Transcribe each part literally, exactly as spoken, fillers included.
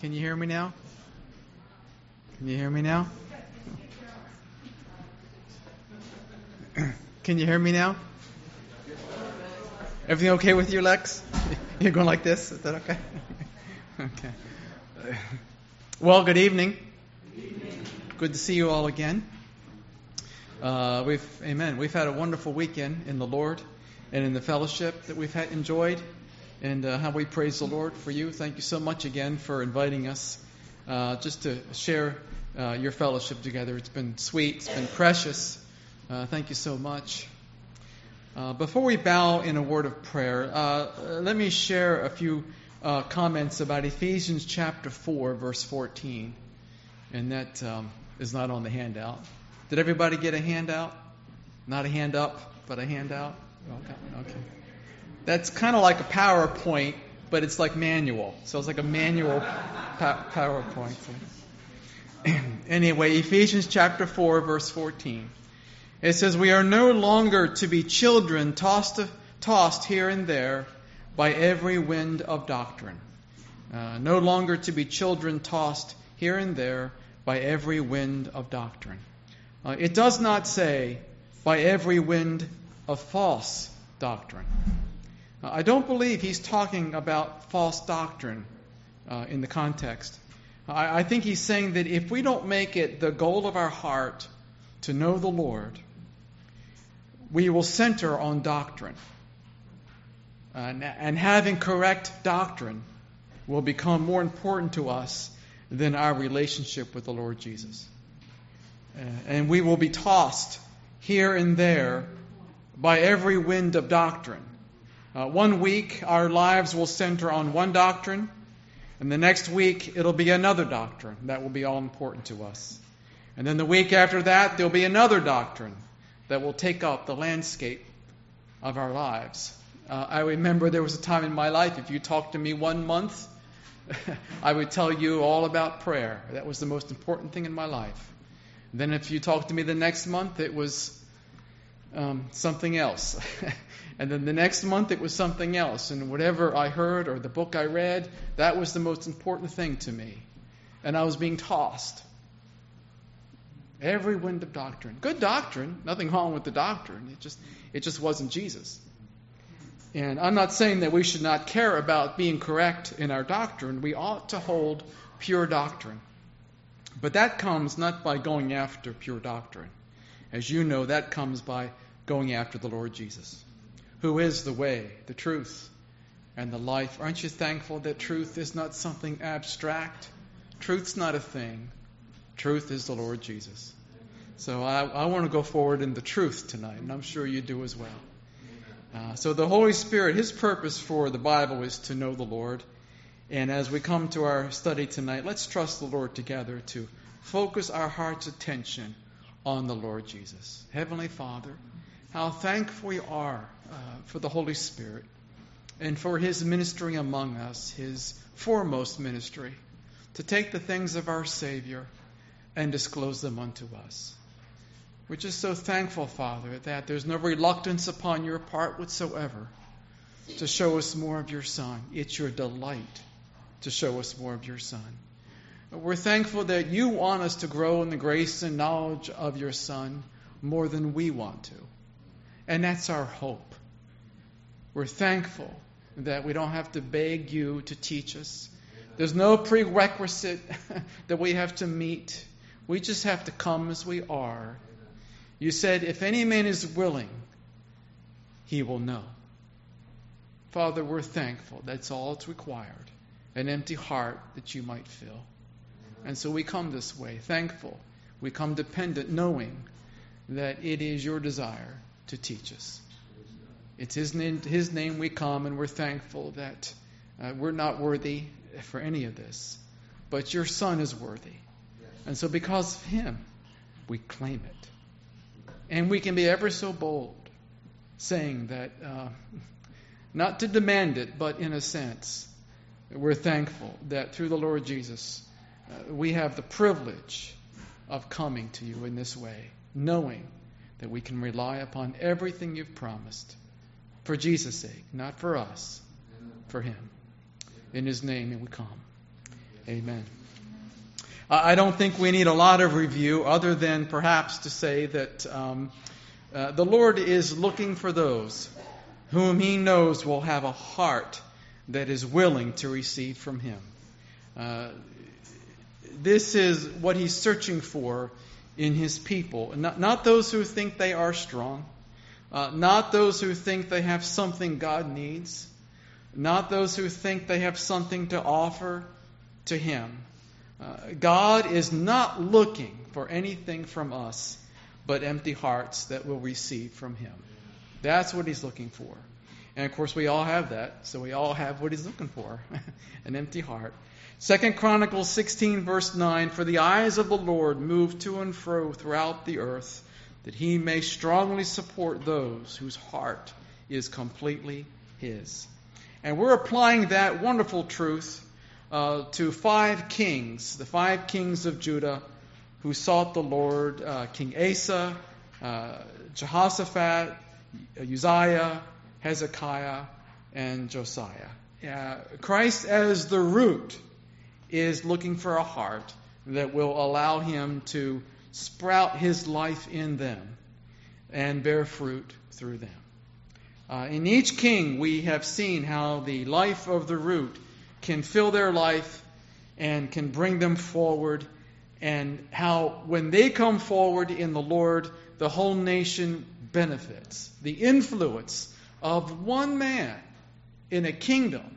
Can you hear me now? Can you hear me now? Can you hear me now? Everything okay with you, Lex? You're going like this? Is that okay? Okay. Well, good evening. Good to see you all again. Uh, we've, amen. We've had a wonderful weekend in the Lord and in the fellowship that we've had enjoyed, and uh, how we praise the Lord for you. Thank you so much again for inviting us uh, just to share uh, your fellowship together. It's been sweet. It's been precious. Uh, thank you so much. Uh, before we bow in a word of prayer, uh, let me share a few uh, comments about Ephesians chapter four, verse fourteen. And that um, is not on the handout. Did everybody get a handout? Not a hand up, but a handout? Okay. Okay. That's kind of like a PowerPoint, but it's like manual. So it's like a manual pa- PowerPoint. Anyway, Ephesians chapter four, verse fourteen. It says, "We are no longer to be children tossed, tossed here and there by every wind of doctrine." Uh, no longer to be children tossed here and there by every wind of doctrine. Uh, it does not say by every wind of false doctrine. Uh, I don't believe he's talking about false doctrine uh, in the context. I, I think he's saying that if we don't make it the goal of our heart to know the Lord, we will center on doctrine. And, and having correct doctrine will become more important to us than our relationship with the Lord Jesus. Uh, and we will be tossed here and there by every wind of doctrine. Uh, one week, our lives will center on one doctrine, and the next week, it'll be another doctrine that will be all important to us. And then the week after that, there'll be another doctrine that will take up the landscape of our lives. Uh, I remember there was a time in my life, if you talked to me one month, I would tell you all about prayer. That was the most important thing in my life. Then if you talked to me the next month, it was um, something else. And then the next month, it was something else. And whatever I heard or the book I read, that was the most important thing to me. And I was being tossed. Every wind of doctrine. Good doctrine. Nothing wrong with the doctrine. It just, it just wasn't Jesus. And I'm not saying that we should not care about being correct in our doctrine. We ought to hold pure doctrine. But that comes not by going after pure doctrine. As you know, that comes by going after the Lord Jesus, who is the way, the truth, and the life. Aren't you thankful that truth is not something abstract? Truth's not a thing. Truth is the Lord Jesus. So I, I want to go forward in the truth tonight, and I'm sure you do as well. Uh, so the Holy Spirit, His purpose for the Bible is to know the Lord. And as we come to our study tonight, let's trust the Lord together to focus our heart's attention on the Lord Jesus. Heavenly Father, how thankful we are uh, for the Holy Spirit and for His ministry among us, His foremost ministry, to take the things of our Savior and disclose them unto us. We're just so thankful, Father, that there's no reluctance upon your part whatsoever to show us more of your Son. It's your delight to show us more of your Son. We're thankful that you want us to grow in the grace and knowledge of your Son more than we want to. And that's our hope. We're thankful that we don't have to beg you to teach us. There's no prerequisite that we have to meet. We just have to come as we are. You said, if any man is willing, he will know. Father, we're thankful. That's all it's required. An empty heart that you might fill. And so we come this way, thankful. We come dependent, knowing that it is your desire to teach us. It's His name, His name we come, and we're thankful that uh, we're not worthy for any of this. But your Son is worthy. And so because of Him, we claim it. And we can be ever so bold, saying that, uh, not to demand it, but in a sense, we're thankful that through the Lord Jesus, uh, we have the privilege of coming to you in this way, knowing that we can rely upon everything you've promised for Jesus' sake, not for us, for Him. In His name we come. Amen. I don't think we need a lot of review other than perhaps to say that um, uh, the Lord is looking for those whom He knows will have a heart that is willing to receive from Him. Uh, this is what He's searching for in His people. Not, not those who think they are strong. Uh, not those who think they have something God needs. Not those who think they have something to offer to Him. Uh, God is not looking for anything from us but empty hearts that will receive from Him. That's what He's looking for. And of course we all have that, so we all have what He's looking for, an empty heart. Second Chronicles sixteen verse nine, for the eyes of the Lord move to and fro throughout the earth, that He may strongly support those whose heart is completely His. And we're applying that wonderful truth uh, to five kings, the five kings of Judah who sought the Lord, uh, King Asa, uh, Jehoshaphat, Uzziah, Hezekiah, and Josiah. Uh, Christ as the root is looking for a heart that will allow Him to sprout His life in them and bear fruit through them. Uh, in each king, we have seen how the life of the root can fill their life and can bring them forward, and how when they come forward in the Lord, the whole nation benefits. The influence of one man in a kingdom,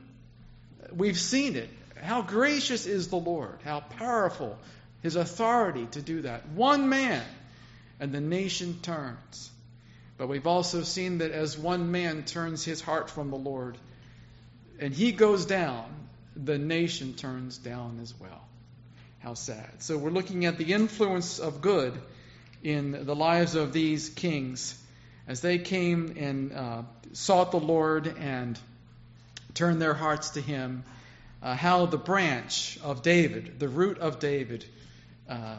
we've seen it. How gracious is the Lord, how powerful His authority to do that. One man, and the nation turns. But we've also seen that as one man turns his heart from the Lord, and he goes down, the nation turns down as well. How sad. So we're looking at the influence of good in the lives of these kings as they came and uh, sought the Lord and turned their hearts to Him. Uh, how the branch of David, the root of David, uh,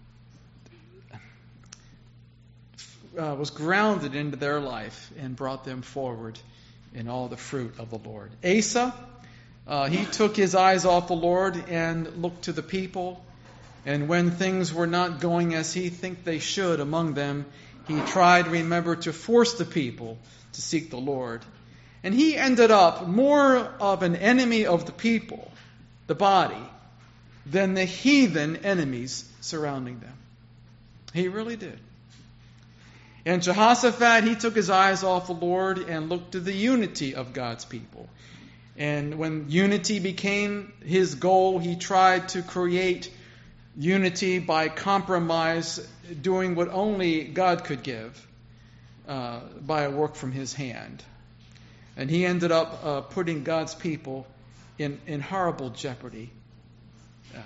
uh, was grounded into their life and brought them forward in all the fruit of the Lord. Asa, uh, he took his eyes off the Lord and looked to the people. And when things were not going as he think they should among them, he tried, remember, to force the people to seek the Lord. And he ended up more of an enemy of the people, the body, than the heathen enemies surrounding them. He really did. And Jehoshaphat, he took his eyes off the Lord and looked to the unity of God's people. And when unity became his goal, he tried to create unity by compromise, doing what only God could give uh, by a work from His hand. And he ended up uh, putting God's people in, in horrible jeopardy. Uh,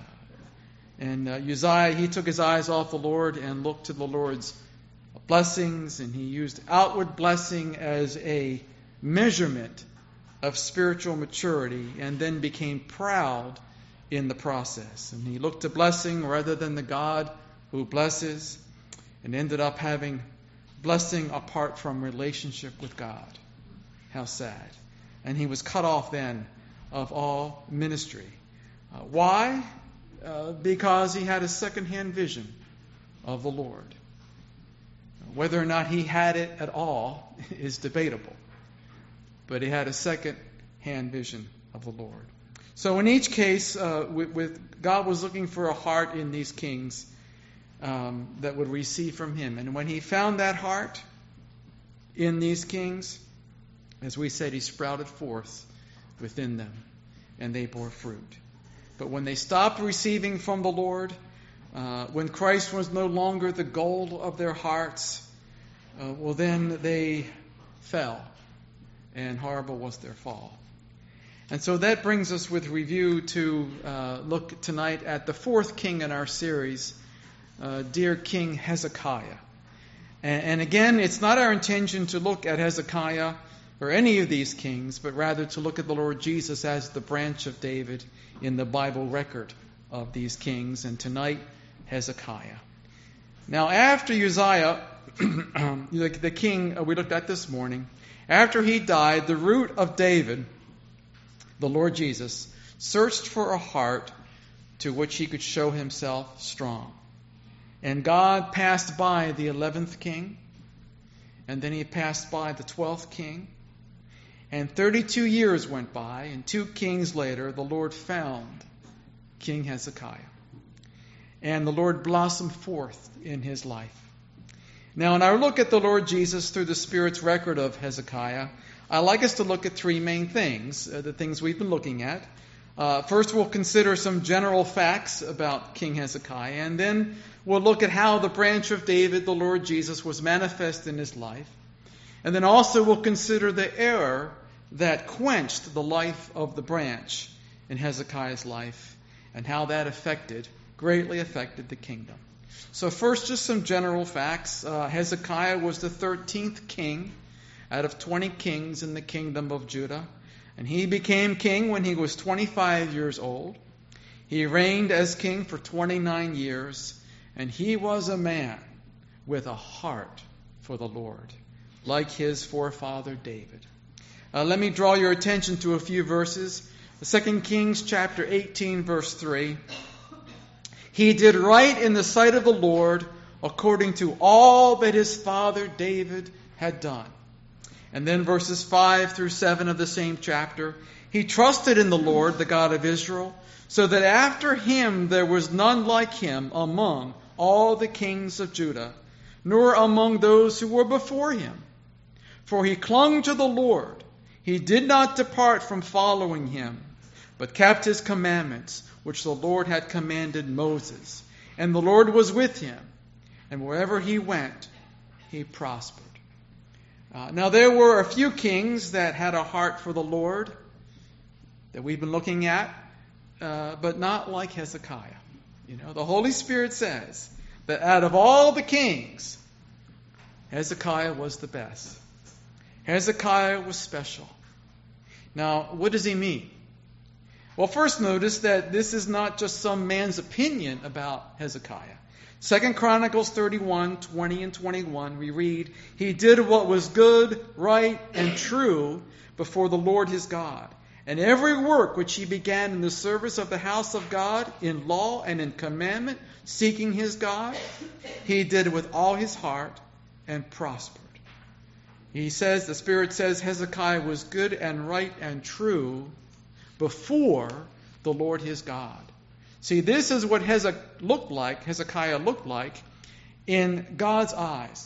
and uh, Uzziah, he took his eyes off the Lord and looked to the Lord's blessings, and he used outward blessing as a measurement of spiritual maturity, and then became proud in the process. And he looked to blessing rather than the God who blesses, and ended up having blessing apart from relationship with God. How sad. And he was cut off then of all ministry. Uh, why? Uh, because he had a second-hand vision of the Lord. Whether or not he had it at all is debatable. But he had a second-hand vision of the Lord. So in each case, uh, with, with God was looking for a heart in these kings um, that would receive from Him. And when He found that heart in these kings, as we said, He sprouted forth within them, and they bore fruit. But when they stopped receiving from the Lord, uh, when Christ was no longer the goal of their hearts, uh, well then they fell, and horrible was their fall. And so that brings us with review to uh, look tonight at the fourth king in our series, uh, dear King Hezekiah. And, and again, it's not our intention to look at Hezekiah or any of these kings, but rather to look at the Lord Jesus as the branch of David in the Bible record of these kings. And tonight, Hezekiah. Now, after Uzziah, the, the king we looked at this morning, after he died, the root of David, the Lord Jesus, searched for a heart to which he could show himself strong. And God passed by the eleventh king, and then he passed by the twelfth king. And thirty-two years went by, and two kings later, the Lord found King Hezekiah. And the Lord blossomed forth in his life. Now, in our look at the Lord Jesus through the Spirit's record of Hezekiah, I'd like us to look at three main things, uh, the things we've been looking at. Uh, first, we'll consider some general facts about King Hezekiah, and then we'll look at how the branch of David, the Lord Jesus, was manifest in his life. And then also we'll consider the error that quenched the life of the branch in Hezekiah's life, and how that affected, greatly affected the kingdom. So first, just some general facts. Uh, Hezekiah was the thirteenth king out of twenty kings in the kingdom of Judah. And he became king when he was twenty-five years old. He reigned as king for twenty-nine years. And he was a man with a heart for the Lord, like his forefather David. Uh, let me draw your attention to a few verses. Second Kings chapter eighteen, verse three. He did right in the sight of the Lord according to all that his father David had done. And then verses five through seven of the same chapter. He trusted in the Lord, the God of Israel, so that after him there was none like him among all the kings of Judah, nor among those who were before him. For he clung to the Lord. He did not depart from following him, but kept his commandments, which the Lord had commanded Moses. And the Lord was with him, and wherever he went, he prospered. Uh, now there were a few kings that had a heart for the Lord that we've been looking at, uh, but not like Hezekiah. You know, the Holy Spirit says that out of all the kings, Hezekiah was the best. Hezekiah was special. Now, what does he mean? Well, first notice that this is not just some man's opinion about Hezekiah. Second Chronicles thirty-one, twenty and twenty-one, we read, he did what was good, right, and true before the Lord his God. And every work which he began in the service of the house of God, in law and in commandment, seeking his God, he did with all his heart and prospered. He says, the Spirit says, Hezekiah was good and right and true before the Lord his God. See, this is what Hezekiah looked like, Hezekiah looked like in God's eyes.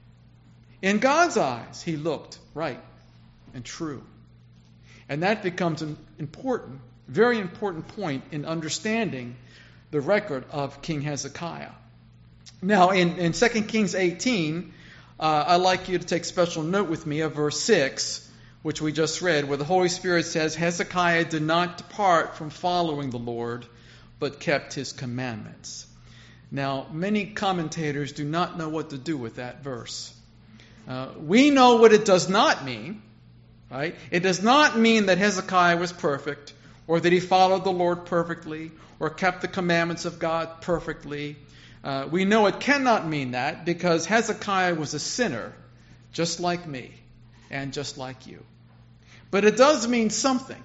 In God's eyes, he looked right and true. And that becomes an important, very important point in understanding the record of King Hezekiah. Now, in, in Second Kings eighteen, uh, I'd like you to take special note with me of verse six, which we just read, where the Holy Spirit says, Hezekiah did not depart from following the Lord, but kept his commandments. Now, many commentators do not know what to do with that verse. Uh, we know what it does not mean, right? It does not mean that Hezekiah was perfect, or that he followed the Lord perfectly, or kept the commandments of God perfectly. Uh, we know it cannot mean that, because Hezekiah was a sinner, just like me, and just like you. But it does mean something.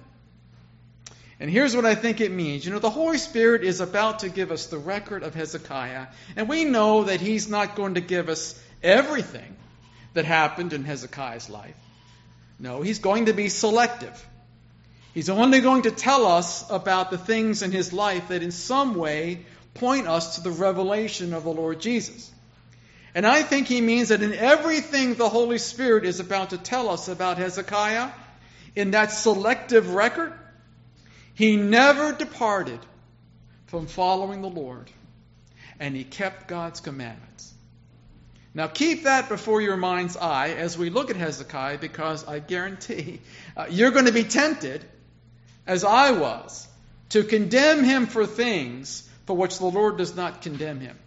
And here's what I think it means. You know, the Holy Spirit is about to give us the record of Hezekiah, and we know that he's not going to give us everything that happened in Hezekiah's life. No, he's going to be selective. He's only going to tell us about the things in his life that in some way point us to the revelation of the Lord Jesus. And I think he means that in everything the Holy Spirit is about to tell us about Hezekiah, in that selective record, he never departed from following the Lord, and he kept God's commandments. Now keep that before your mind's eye as we look at Hezekiah, because I guarantee uh, you're going to be tempted, as I was, to condemn him for things for which the Lord does not condemn him.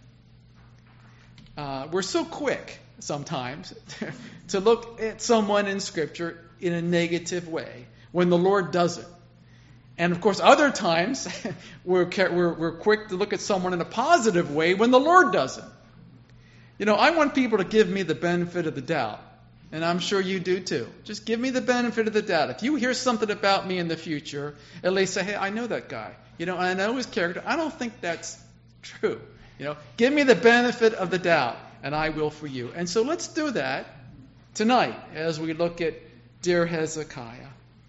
Uh, we're so quick sometimes to look at someone in Scripture in a negative way when the Lord doesn't. And of course, other times we're, we're, we're quick to look at someone in a positive way when the Lord doesn't. You know, I want people to give me the benefit of the doubt And I'm sure you do too. Just give me the benefit of the doubt. If you hear something about me in the future, at least say, hey, I know that guy. You know, I know his character. I don't think that's true. You know, give me the benefit of the doubt, and I will for you. And so let's do that tonight as we look at dear Hezekiah.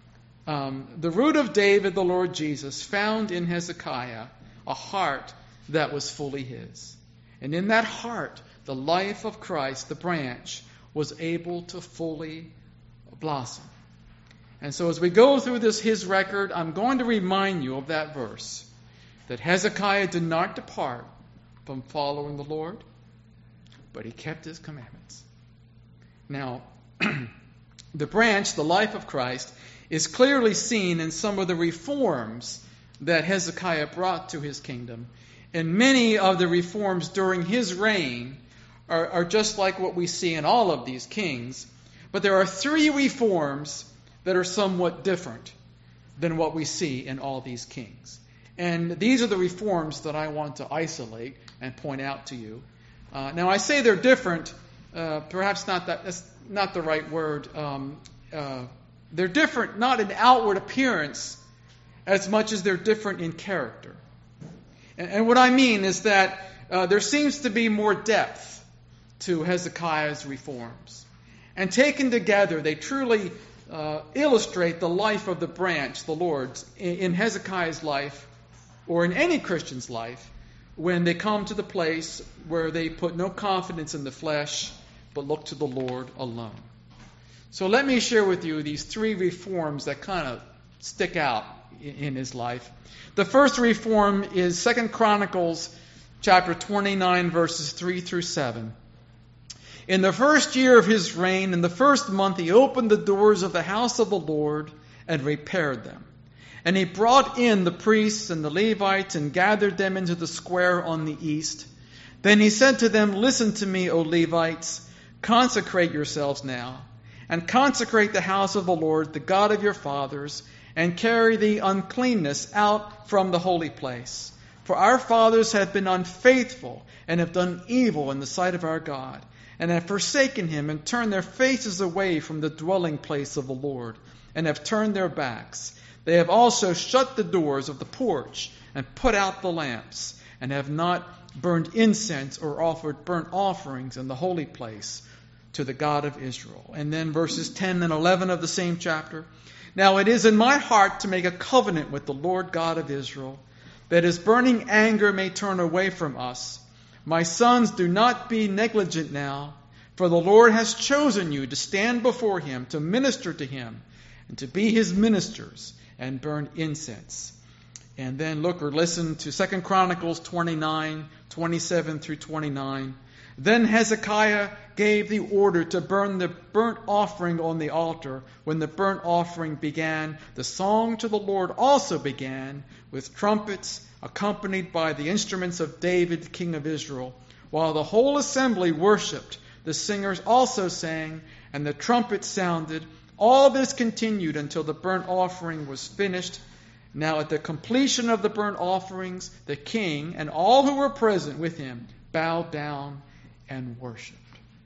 Um, the root of David, the Lord Jesus, found in Hezekiah a heart that was fully his. And in that heart, the life of Christ, the branch, was able to fully blossom. And so as we go through this his record, I'm going to remind you of that verse, that Hezekiah did not depart from following the Lord, but he kept his commandments. Now, the branch, the life of Christ, is clearly seen in some of the reforms that Hezekiah brought to his kingdom. And many of the reforms during his reign are, are just like what we see in all of these kings. But there are three reforms that are somewhat different than what we see in all these kings. And these are the reforms that I want to isolate and point out to you. Uh, now, I say they're different. Uh, perhaps not that. That's not the right word. Um, uh, they're different, not in outward appearance, as much as they're different in character. And, and what I mean is that uh, there seems to be more depth to Hezekiah's reforms. And taken together, they truly uh, illustrate the life of the branch, the Lord's, in, in Hezekiah's life, or in any Christian's life, when they come to the place where they put no confidence in the flesh, but look to the Lord alone. So let me share with you these three reforms that kind of stick out in, in his life. The first reform is Second Chronicles chapter twenty-nine, verses three through seven. In the first year of his reign, in the first month, he opened the doors of the house of the Lord and repaired them. And he brought in the priests and the Levites and gathered them into the square on the east. Then he said to them, listen to me, O Levites, consecrate yourselves now, and consecrate the house of the Lord, the God of your fathers, and carry the uncleanness out from the holy place. For our fathers have been unfaithful and have done evil in the sight of our God, and have forsaken him and turned their faces away from the dwelling place of the Lord, and have turned their backs. They have also shut the doors of the porch and put out the lamps, and have not burned incense or offered burnt offerings in the holy place to the God of Israel. And then verses ten and eleven of the same chapter. Now it is in my heart to make a covenant with the Lord God of Israel, that his burning anger may turn away from us. My sons, do not be negligent now, for the Lord has chosen you to stand before him, to minister to him, and to be his ministers, and burn incense. And then look or listen to Second Chronicles twenty-nine, twenty-seven through twenty-nine. Then Hezekiah gave the order to burn the burnt offering on the altar. When the burnt offering began, the song to the Lord also began, with trumpets, accompanied by the instruments of David, king of Israel. While the whole assembly worshipped, the singers also sang, and the trumpets sounded. All this continued until the burnt offering was finished. Now at the completion of the burnt offerings, the king and all who were present with him bowed down and worshipped.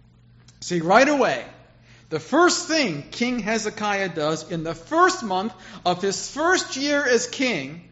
See, right away, the first thing King Hezekiah does in the first month of his first year as king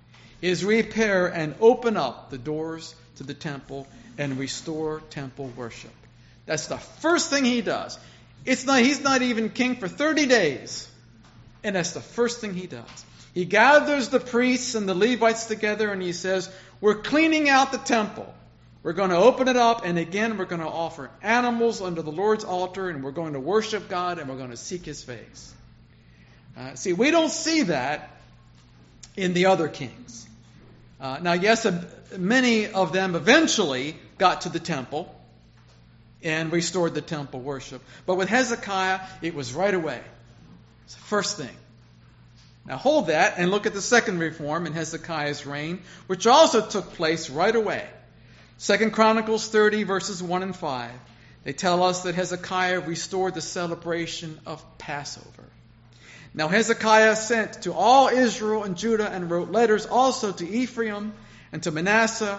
is repair and open up the doors to the temple and restore temple worship. That's the first thing he does. It's not, he's not even king for thirty days. And that's the first thing he does. He gathers the priests and the Levites together and he says, we're cleaning out the temple. We're going to open it up, and again we're going to offer animals under the Lord's altar, and we're going to worship God, and we're going to seek his face. Uh, see, we don't see that in the other kings. Uh, now, yes, uh, many of them eventually got to the temple and restored the temple worship. But with Hezekiah, it was right away. It's the first thing. Now hold that and look at the second reform in Hezekiah's reign, which also took place right away. Second Chronicles thirty, verses one and five. They tell us that Hezekiah restored the celebration of Passover. Now Hezekiah sent to all Israel and Judah and wrote letters also to Ephraim and to Manasseh,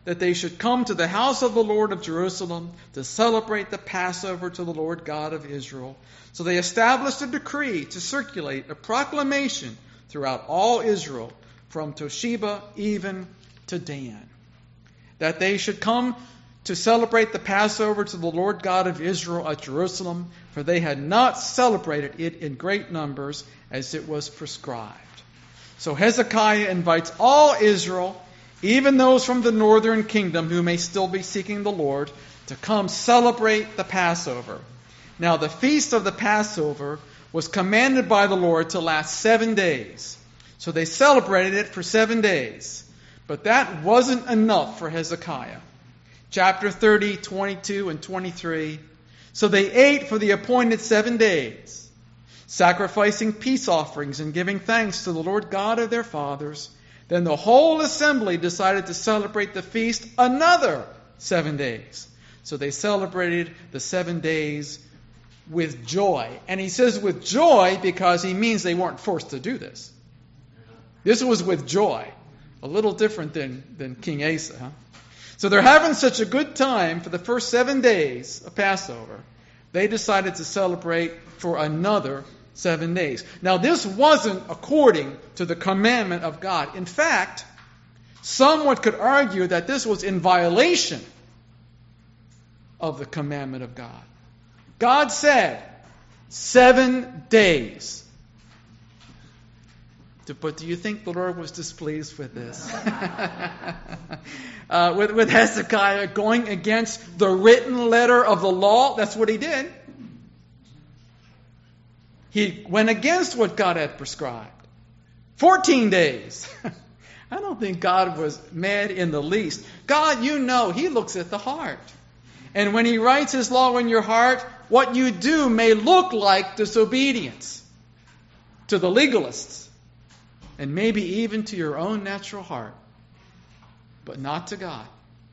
that they should come to the house of the Lord of Jerusalem to celebrate the Passover to the Lord God of Israel. So they established a decree to circulate a proclamation throughout all Israel, from Tosheba even to Dan, that they should come to celebrate the Passover to the Lord God of Israel at Jerusalem, for they had not celebrated it in great numbers as it was prescribed. So Hezekiah invites all Israel, even those from the northern kingdom who may still be seeking the Lord, to come celebrate the Passover. Now the feast of the Passover was commanded by the Lord to last seven days. So they celebrated it for seven days. But that wasn't enough for Hezekiah. Chapter thirty, twenty-two, and twenty-three. So they ate for the appointed seven days, sacrificing peace offerings and giving thanks to the Lord God of their fathers. Then the whole assembly decided to celebrate the feast another seven days. So they celebrated the seven days with joy. And he says with joy because he means they weren't forced to do this. This was with joy. A little different than, than King Asa, huh? So they're having such a good time for the first seven days of Passover. They decided to celebrate for another seven days. Now this wasn't according to the commandment of God. In fact, someone could argue that this was in violation of the commandment of God. God said, seven days. But do you think the Lord was displeased with this? uh, with, with Hezekiah going against the written letter of the law? That's what he did. He went against what God had prescribed. Fourteen days. I don't think God was mad in the least. God, you know, He looks at the heart. And when He writes His law in your heart, what you do may look like disobedience to the legalists. And maybe even to your own natural heart. But not to God.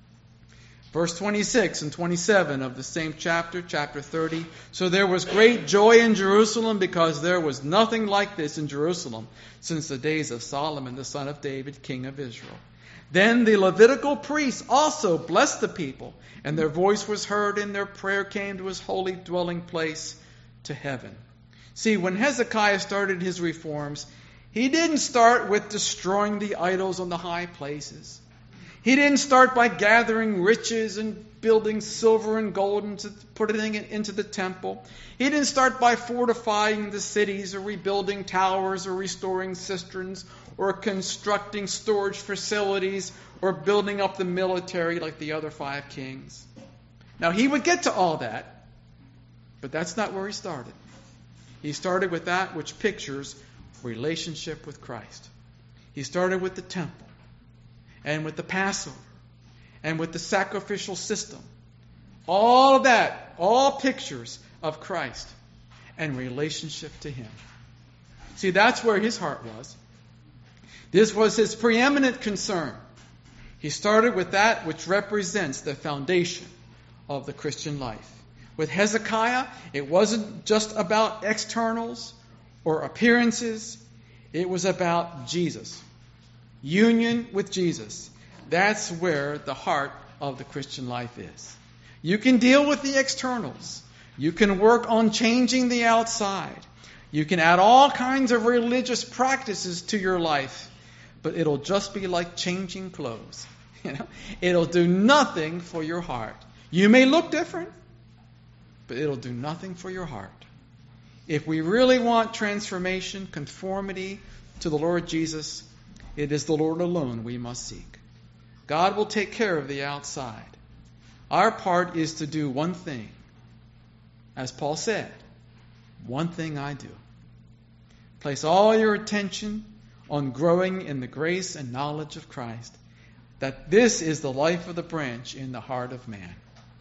Verse twenty-six and twenty-seven of the same chapter, chapter thirty. So there was great joy in Jerusalem because there was nothing like this in Jerusalem since the days of Solomon, the son of David, king of Israel. Then the Levitical priests also blessed the people, and their voice was heard, and their prayer came to His holy dwelling place to heaven. See, when Hezekiah started his reforms, he didn't start with destroying the idols on the high places. He didn't start by gathering riches and building silver and gold and putting it into the temple. He didn't start by fortifying the cities or rebuilding towers or restoring cisterns or constructing storage facilities or building up the military like the other five kings. Now, he would get to all that, but that's not where he started. He started with that which pictures relationship with Christ. He started with the temple and with the Passover and with the sacrificial system. All of that, all pictures of Christ and relationship to Him. See, that's where his heart was. This was his preeminent concern. He started with that which represents the foundation of the Christian life. With Hezekiah, it wasn't just about externals or appearances. It was about Jesus. Union with Jesus. That's where the heart of the Christian life is. You can deal with the externals. You can work on changing the outside. You can add all kinds of religious practices to your life, but it'll just be like changing clothes. You know, it'll do nothing for your heart. You may look different, but it'll do nothing for your heart. If we really want transformation, conformity to the Lord Jesus, it is the Lord alone we must seek. God will take care of the outside. Our part is to do one thing. As Paul said, one thing I do. Place all your attention on growing in the grace and knowledge of Christ, that this is the life of the branch in the heart of man.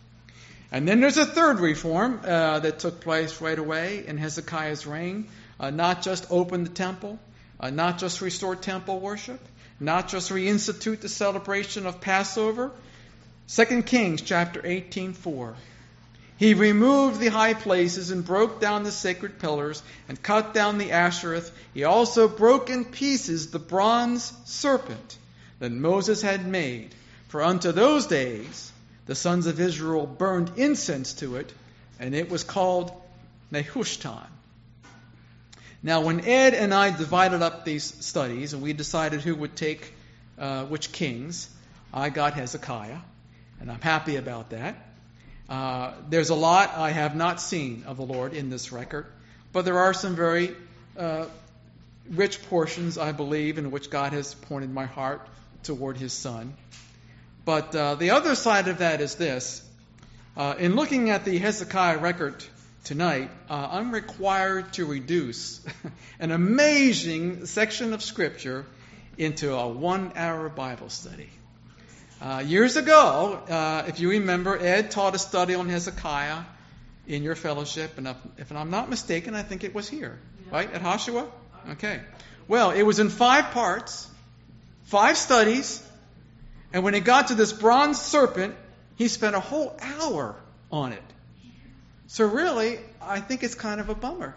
And then there's a third reform uh, that took place right away in Hezekiah's reign. Uh, not just open the temple, uh, not just restore temple worship, not just reinstitute the celebration of Passover. Second Kings chapter eighteen four. He removed the high places and broke down the sacred pillars and cut down the Ashereth. He also broke in pieces the bronze serpent that Moses had made For unto those days the sons of Israel burned incense to it, and it was called Nehushtan. Now, when Ed and I divided up these studies, and we decided who would take uh, which kings, I got Hezekiah, and I'm happy about that. Uh, there's a lot I have not seen of the Lord in this record, but there are some very uh, rich portions, I believe, in which God has pointed my heart toward His Son. But uh, the other side of that is this. Uh, in looking at the Hezekiah record tonight, uh, I'm required to reduce an amazing section of Scripture into a one-hour Bible study. Uh, years ago, uh, if you remember, Ed taught a study on Hezekiah in your fellowship, and if, if I'm not mistaken, I think it was here, yeah. Right, at Joshua? Okay. Well, it was in five parts, five studies, and when he got to this bronze serpent, he spent a whole hour on it. So really, I think it's kind of a bummer.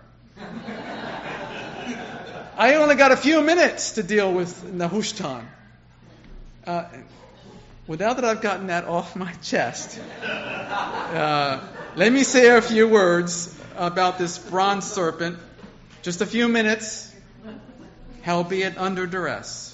I only got a few minutes to deal with Nehushtan. Uh, well, now that I've gotten that off my chest, uh, let me say a few words about this bronze serpent. Just a few minutes, howbeit under duress.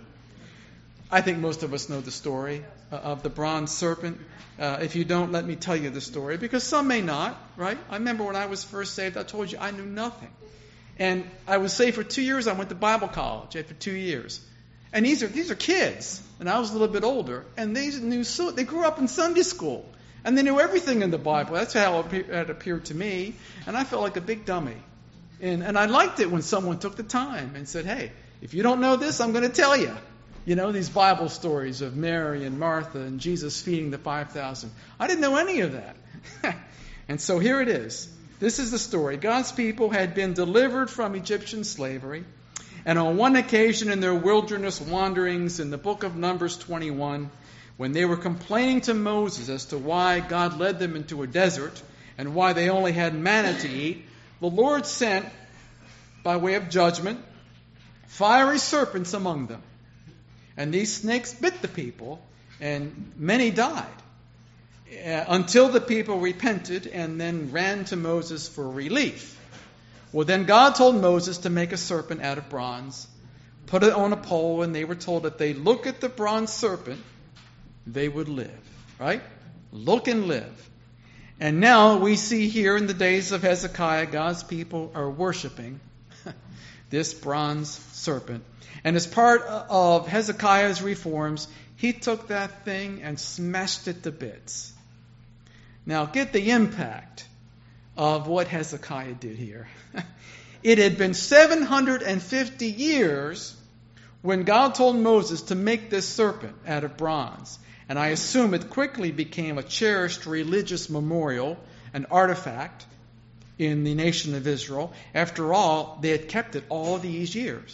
I think most of us know the story uh, of the bronze serpent. Uh, if you don't, let me tell you the story, because some may not, right? I remember when I was first saved, I told you I knew nothing. And I was saved for two years. I went to Bible college after two years. And these are these are kids, and I was a little bit older, and they knew so they grew up in Sunday school, and they knew everything in the Bible. That's how it appeared to me, and I felt like a big dummy. And and I liked it when someone took the time and said, "Hey, if you don't know this, I'm going to tell you." You know, these Bible stories of Mary and Martha and Jesus feeding the five thousand. I didn't know any of that. And so here it is. This is the story. God's people had been delivered from Egyptian slavery. And on one occasion in their wilderness wanderings in the book of Numbers twenty-one, when they were complaining to Moses as to why God led them into a desert and why they only had manna to eat, the Lord sent, by way of judgment, fiery serpents among them. And these snakes bit the people, and many died, uh, until the people repented and then ran to Moses for relief. Well, then God told Moses to make a serpent out of bronze, put it on a pole, and they were told if they look at the bronze serpent, they would live. Right? Look and live. And now we see here in the days of Hezekiah, God's people are worshiping this bronze serpent. And as part of Hezekiah's reforms, he took that thing and smashed it to bits. Now, get the impact of what Hezekiah did here. It had been seven hundred fifty years when God told Moses to make this serpent out of bronze. And I assume it quickly became a cherished religious memorial, an artifact in the nation of Israel. After all, they had kept it all these years.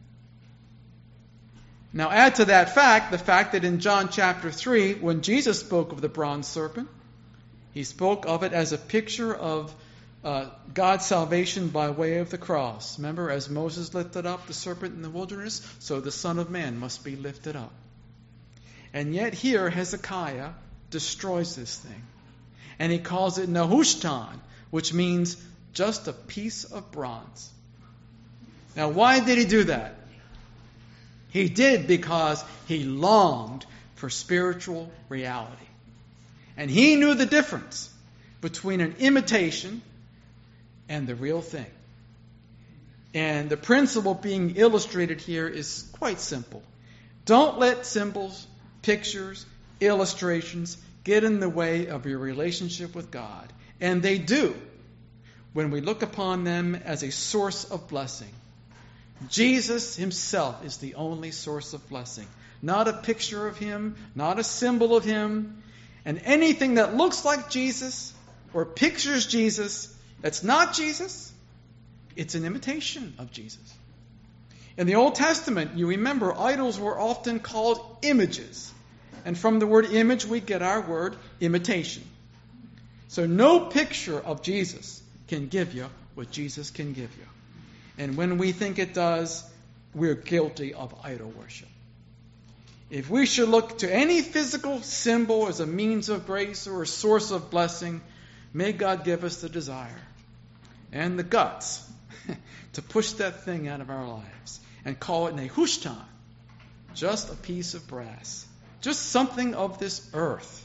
Now add to that fact the fact that in John chapter three, when Jesus spoke of the bronze serpent, he spoke of it as a picture of uh, God's salvation by way of the cross. Remember, as Moses lifted up the serpent in the wilderness, so the Son of Man must be lifted up. And yet here Hezekiah destroys this thing. And he calls it Nehushtan, which means just a piece of bronze. Now why did he do that? He did because he longed for spiritual reality. And he knew the difference between an imitation and the real thing. And the principle being illustrated here is quite simple. Don't let symbols, pictures, illustrations get in the way of your relationship with God. And they do when we look upon them as a source of blessing. Jesus himself is the only source of blessing. Not a picture of him, not a symbol of him. And anything that looks like Jesus or pictures Jesus that's not Jesus, it's an imitation of Jesus. In the Old Testament, you remember, idols were often called images. And from the word image, we get our word imitation. So no picture of Jesus can give you what Jesus can give you. And when we think it does, we're guilty of idol worship. If we should look to any physical symbol as a means of grace or a source of blessing, may God give us the desire and the guts to push that thing out of our lives and call it Nehushtan, just a piece of brass, just something of this earth.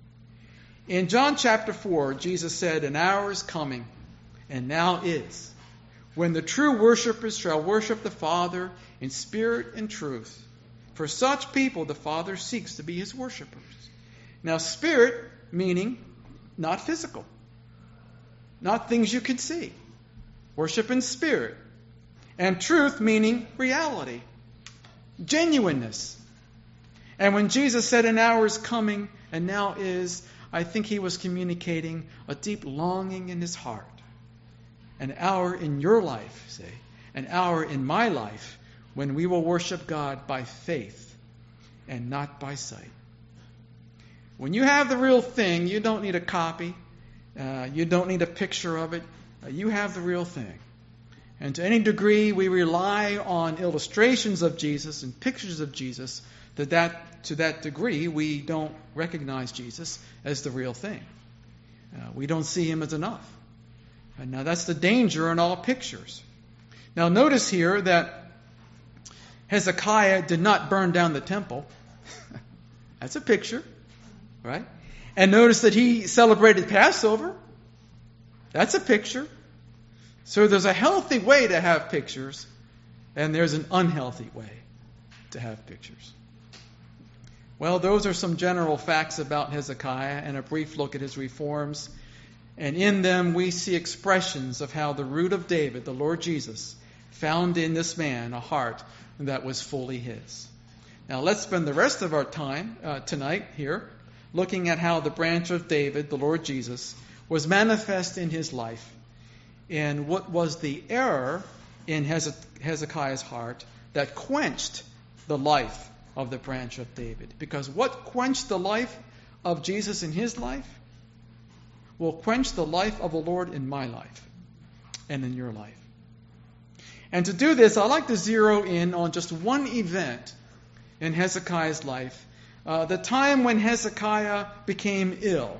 In John chapter four, Jesus said, "An hour is coming, and now is, when the true worshipers shall worship the Father in spirit and truth. For such people the Father seeks to be his worshipers." Now, spirit meaning not physical, not things you can see. Worship in spirit. And truth meaning reality, genuineness. And when Jesus said an hour is coming and now is, I think he was communicating a deep longing in his heart. An hour in your life, say, an hour in my life, when we will worship God by faith and not by sight. When you have the real thing, you don't need a copy. Uh, you don't need a picture of it. Uh, you have the real thing. And to any degree we rely on illustrations of Jesus and pictures of Jesus, that, that to that degree we don't recognize Jesus as the real thing. Uh, we don't see him as enough. And now that's the danger in all pictures. Now notice here that Hezekiah did not burn down the temple. That's a picture, right? And notice that he celebrated Passover. That's a picture. So there's a healthy way to have pictures, and there's an unhealthy way to have pictures. Well, those are some general facts about Hezekiah and a brief look at his reforms. And in them we see expressions of how the root of David, the Lord Jesus, found in this man a heart that was fully his. Now let's spend the rest of our time uh, tonight here looking at how the branch of David, the Lord Jesus, was manifest in his life, and what was the error in Hezekiah's heart that quenched the life of the branch of David. Because what quenched the life of Jesus in his life will quench the life of the Lord in my life and in your life. And to do this, I'd like to zero in on just one event in Hezekiah's life, uh, the time when Hezekiah became ill,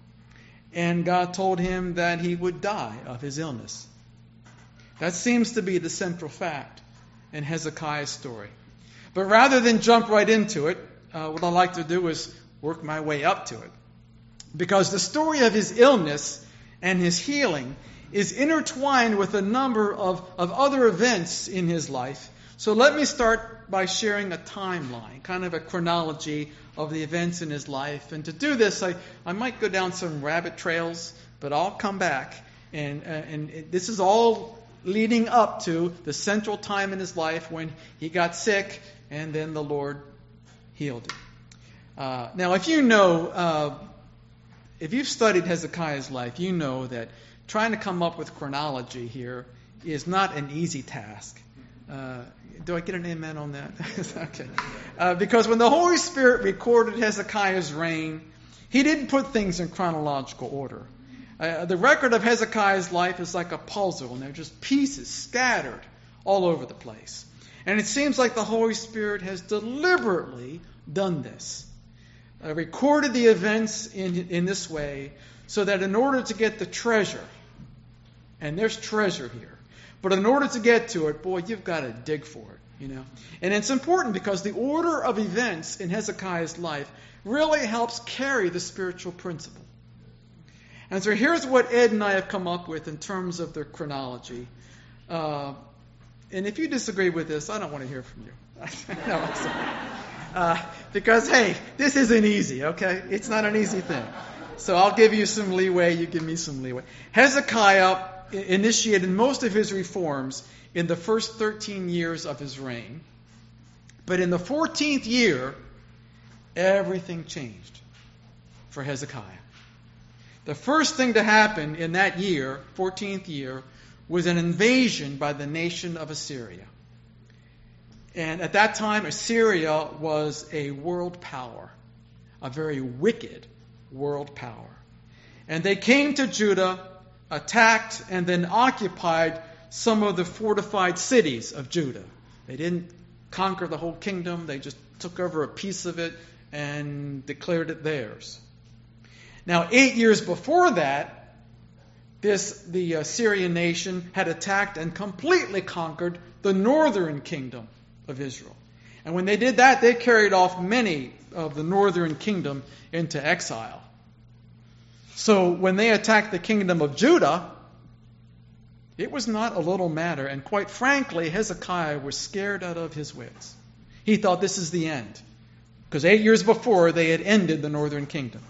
and God told him that he would die of his illness. That seems to be the central fact in Hezekiah's story. But rather than jump right into it, uh, what I'd like to do is work my way up to it. Because the story of his illness and his healing is intertwined with a number of, of other events in his life. So let me start by sharing a timeline, kind of a chronology of the events in his life. And to do this, I, I might go down some rabbit trails, but I'll come back. And, uh, and it, this is all leading up to the central time in his life when he got sick and then the Lord healed him. Uh, now, if you know, uh, if you've studied Hezekiah's life, you know that trying to come up with chronology here is not an easy task. Uh, do I get an amen on that? Okay. Uh, because when the Holy Spirit recorded Hezekiah's reign, he didn't put things in chronological order. Uh, the record of Hezekiah's life is like a puzzle, and they're just pieces scattered all over the place. And it seems like the Holy Spirit has deliberately done this, uh, recorded the events in, in this way, so that in order to get the treasure, and there's treasure here, but in order to get to it, boy, you've got to dig for it, you know. And it's important because the order of events in Hezekiah's life really helps carry the spiritual principle. And so here's what Ed and I have come up with in terms of the chronology. Uh, and if you disagree with this, I don't want to hear from you. No, I'm sorry. Uh, because, hey, this isn't easy, okay? It's not an easy thing. So I'll give you some leeway, you give me some leeway. Hezekiah initiated most of his reforms in the first thirteen years of his reign. But in the fourteenth year, everything changed for Hezekiah. The first thing to happen in that year, fourteenth year, was an invasion by the nation of Assyria. And at that time, Assyria was a world power, a very wicked world power. And they came to Judah, attacked, and then occupied some of the fortified cities of Judah. They didn't conquer the whole kingdom. They just took over a piece of it and declared it theirs. Now, eight years before that, this the Assyrian nation had attacked and completely conquered the northern kingdom of Israel. And when they did that, they carried off many of the northern kingdom into exile. So when they attacked the kingdom of Judah, it was not a little matter. And quite frankly, Hezekiah was scared out of his wits. He thought this is the end. Because eight years before, they had ended the northern kingdom.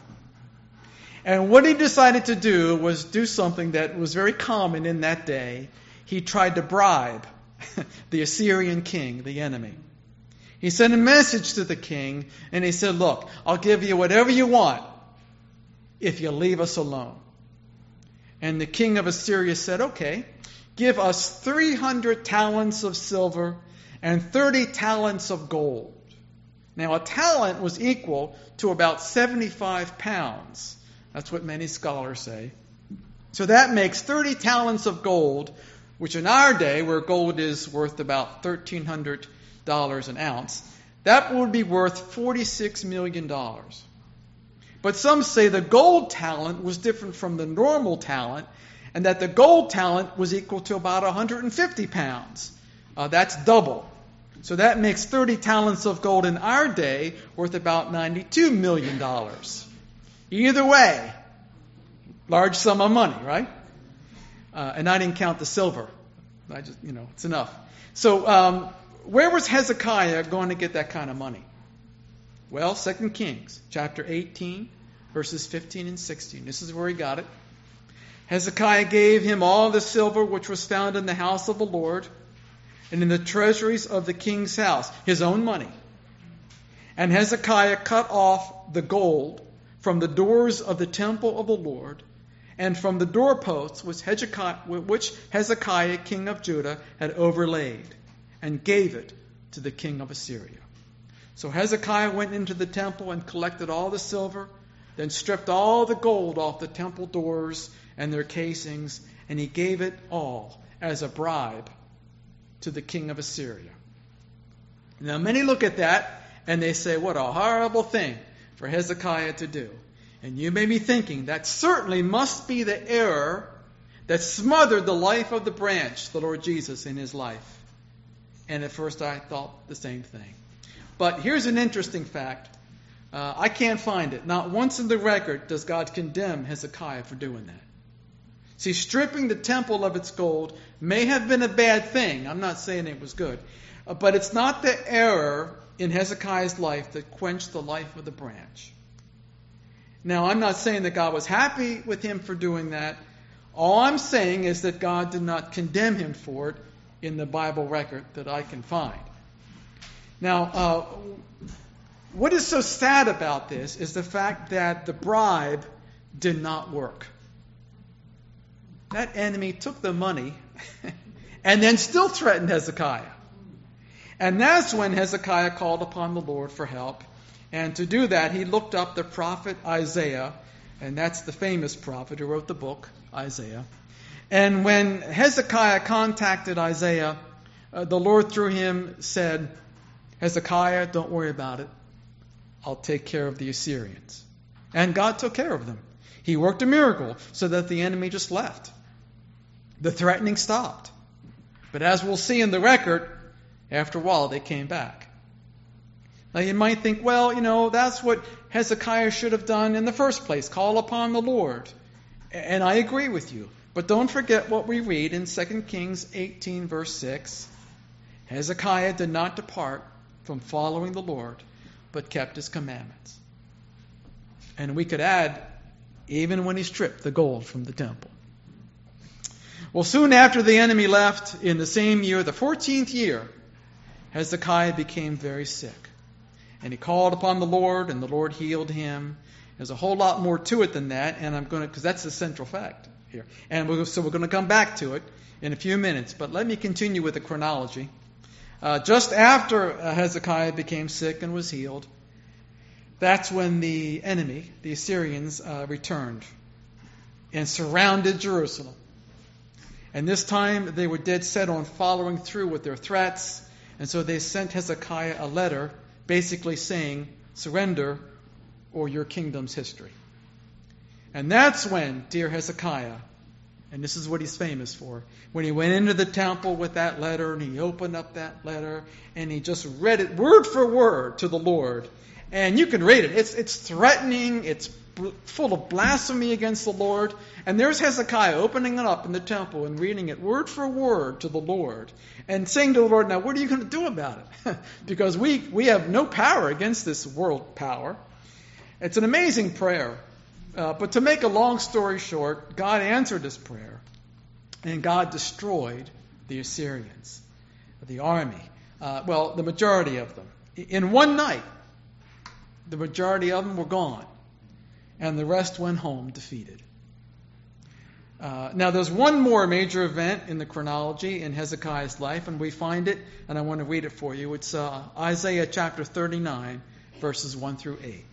And what he decided to do was do something that was very common in that day. He tried to bribe the Assyrian king, the enemy. He sent a message to the king, and he said, look, I'll give you whatever you want if you leave us alone. And the king of Assyria said, okay, give us three hundred talents of silver and thirty talents of gold. Now, a talent was equal to about seventy-five pounds. That's what many scholars say. So that makes thirty talents of gold, which in our day, where gold is worth about thirteen hundred dollars an ounce, that would be worth forty-six million dollars. But some say the gold talent was different from the normal talent, and that the gold talent was equal to about one hundred fifty pounds. Uh, that's double. So that makes thirty talents of gold in our day worth about ninety-two million dollars. Either way, large sum of money, right? Uh, and I didn't count the silver. I just, you know, it's enough. So um, where was Hezekiah going to get that kind of money? Well, Second Kings chapter eighteen, verses fifteen and sixteen. This is where he got it. Hezekiah gave him all the silver which was found in the house of the Lord and in the treasuries of the king's house, his own money. And Hezekiah cut off the gold from the doors of the temple of the Lord and from the doorposts which Hezekiah, which Hezekiah, king of Judah, had overlaid, and gave it to the king of Assyria. So Hezekiah went into the temple and collected all the silver, then stripped all the gold off the temple doors and their casings, and he gave it all as a bribe to the king of Assyria. Now many look at that and they say, what a horrible thing for Hezekiah to do. And you may be thinking, that certainly must be the error that smothered the life of the branch, the Lord Jesus, in his life. And at first I thought the same thing. But here's an interesting fact. Uh, I can't find it. Not once in the record does God condemn Hezekiah for doing that. See, stripping the temple of its gold may have been a bad thing. I'm not saying it was good. Uh, but it's not the error in Hezekiah's life that quenched the life of the branch. Now, I'm not saying that God was happy with him for doing that. All I'm saying is that God did not condemn him for it in the Bible record that I can find. Now, uh, what is so sad about this is the fact that the bribe did not work. That enemy took the money and then still threatened Hezekiah. And that's when Hezekiah called upon the Lord for help. And to do that, he looked up the prophet Isaiah, and that's the famous prophet who wrote the book, Isaiah. And when Hezekiah contacted Isaiah, uh, the Lord through him said, Hezekiah, don't worry about it. I'll take care of the Assyrians. And God took care of them. He worked a miracle so that the enemy just left. The threatening stopped. But as we'll see in the record, after a while they came back. Now you might think, well, you know, that's what Hezekiah should have done in the first place, call upon the Lord. And I agree with you. But don't forget what we read in Second Kings eighteen, verse six. Hezekiah did not depart from following the Lord, but kept his commandments. And we could add, even when he stripped the gold from the temple. Well, soon after the enemy left, in the same year, the fourteenth year, Hezekiah became very sick. And he called upon the Lord, and the Lord healed him. There's a whole lot more to it than that, and I'm going to, because that's the central fact here. And we're, so we're going to come back to it in a few minutes. But let me continue with the chronology. Uh, just after uh, Hezekiah became sick and was healed, that's when the enemy, the Assyrians, uh, returned and surrounded Jerusalem. And this time they were dead set on following through with their threats. And so they sent Hezekiah a letter basically saying, surrender or your kingdom's history. And that's when, dear Hezekiah, and this is what he's famous for, when he went into the temple with that letter and he opened up that letter and he just read it word for word to the Lord. And you can read it. It's, it's threatening. It's full of blasphemy against the Lord. And there's Hezekiah opening it up in the temple and reading it word for word to the Lord and saying to the Lord, now what are you going to do about it? Because we, we have no power against this world power. It's an amazing prayer. Uh, but to make a long story short, God answered this prayer and God destroyed the Assyrians, the army. Uh, well, the majority of them. In one night, the majority of them were gone. And the rest went home defeated. Uh, now, there's one more major event in the chronology in Hezekiah's life, and we find it, and I want to read it for you. It's uh, Isaiah chapter thirty-nine, verses one through eight.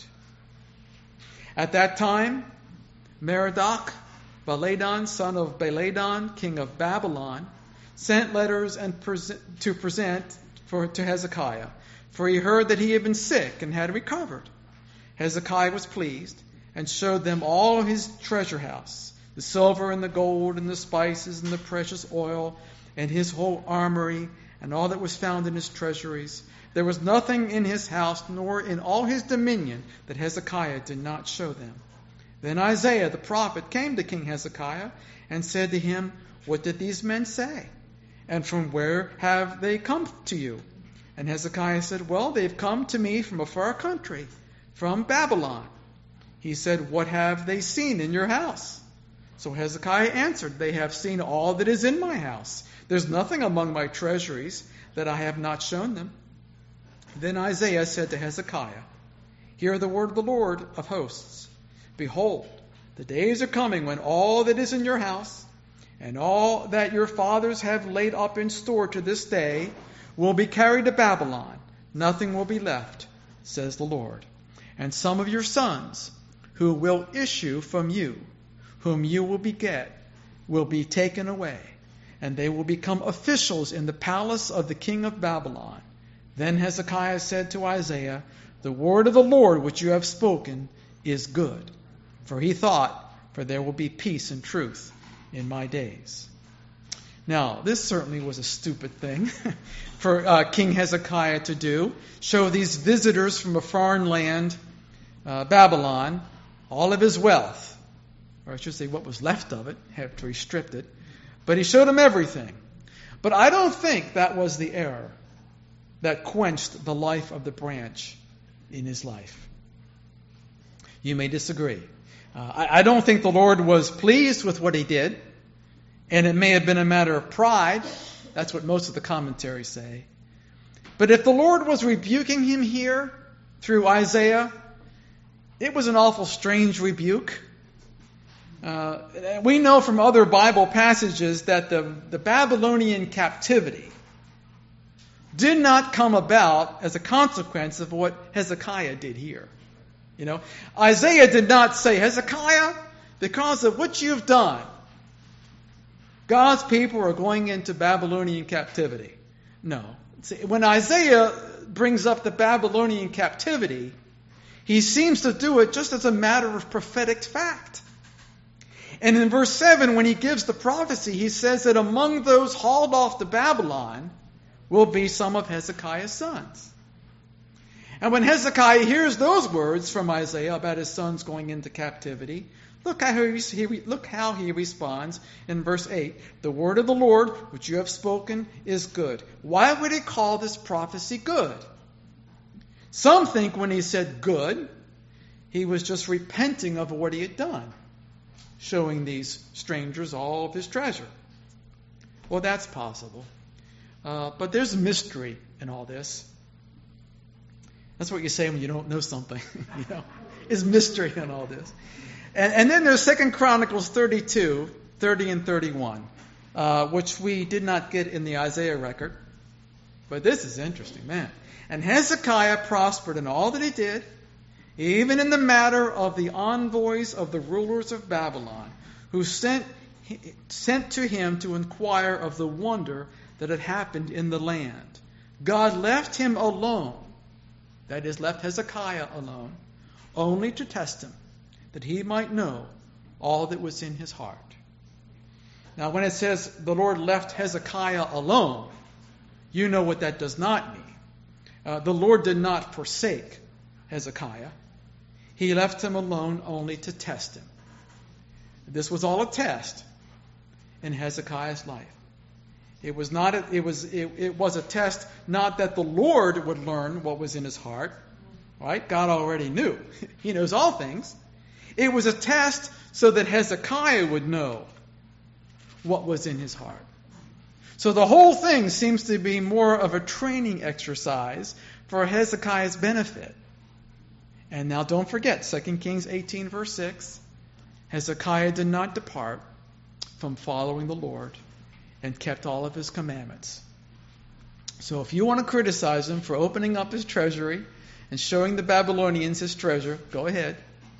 At that time, Merodach, Baladan, son of Baladan, king of Babylon, sent letters and present, to present for, to Hezekiah, for he heard that he had been sick and had recovered. Hezekiah was pleased, and showed them all his treasure house, the silver and the gold and the spices and the precious oil and his whole armory and all that was found in his treasuries. There was nothing in his house nor in all his dominion that Hezekiah did not show them. Then Isaiah the prophet came to King Hezekiah and said to him, what did these men say? And from where have they come to you? And Hezekiah said, well, they've come to me from a far country, from Babylon. He said, what have they seen in your house? So Hezekiah answered, they have seen all that is in my house. There's nothing among my treasuries that I have not shown them. Then Isaiah said to Hezekiah, hear the word of the Lord of hosts. Behold, the days are coming when all that is in your house and all that your fathers have laid up in store to this day will be carried to Babylon. Nothing will be left, says the Lord. And some of your sons who will issue from you, whom you will beget, will be taken away, and they will become officials in the palace of the king of Babylon. Then Hezekiah said to Isaiah, the word of the Lord which you have spoken is good. For he thought, for there will be peace and truth in my days. Now, this certainly was a stupid thing for uh, King Hezekiah to do. Show these visitors from a foreign land, uh, Babylon, all of his wealth, or I should say what was left of it, after he stripped it. But he showed them everything. But I don't think that was the error that quenched the life of the branch in his life. You may disagree. Uh, I, I don't think the Lord was pleased with what he did, and it may have been a matter of pride. That's what most of the commentaries say. But if the Lord was rebuking him here through Isaiah, it was an awful strange rebuke. Uh, we know from other Bible passages that the, the Babylonian captivity did not come about as a consequence of what Hezekiah did here. You know, Isaiah did not say, Hezekiah, because of what you've done, God's people are going into Babylonian captivity. No. See, when Isaiah brings up the Babylonian captivity, he seems to do it just as a matter of prophetic fact. And in verse seven, when he gives the prophecy, he says that among those hauled off to Babylon will be some of Hezekiah's sons. And when Hezekiah hears those words from Isaiah about his sons going into captivity, look how he, he, look how he responds in verse eight. The word of the Lord, which you have spoken, is good. Why would he call this prophecy good? Some think when he said good, he was just repenting of what he had done, showing these strangers all of his treasure. Well, that's possible. Uh, but there's mystery in all this. That's what you say when you don't know something. you know, There's mystery in all this. And, and then there's Second Chronicles thirty-two, thirty and thirty-one, uh, which we did not get in the Isaiah record. But this is interesting, man. And Hezekiah prospered in all that he did, even in the matter of the envoys of the rulers of Babylon, who sent, sent to him to inquire of the wonder that had happened in the land. God left him alone, that is, left Hezekiah alone, only to test him, that he might know all that was in his heart. Now, when it says the Lord left Hezekiah alone, you know what that does not mean. Uh, the Lord did not forsake Hezekiah. He left him alone only to test him. This was all a test in Hezekiah's life. It was not. A, it was. It, it was a test, not that the Lord would learn what was in his heart. Right? God already knew. He knows all things. It was a test so that Hezekiah would know what was in his heart. So the whole thing seems to be more of a training exercise for Hezekiah's benefit. And now don't forget, Second Kings eighteen, verse six, Hezekiah did not depart from following the Lord and kept all of his commandments. So if you want to criticize him for opening up his treasury and showing the Babylonians his treasure, go ahead.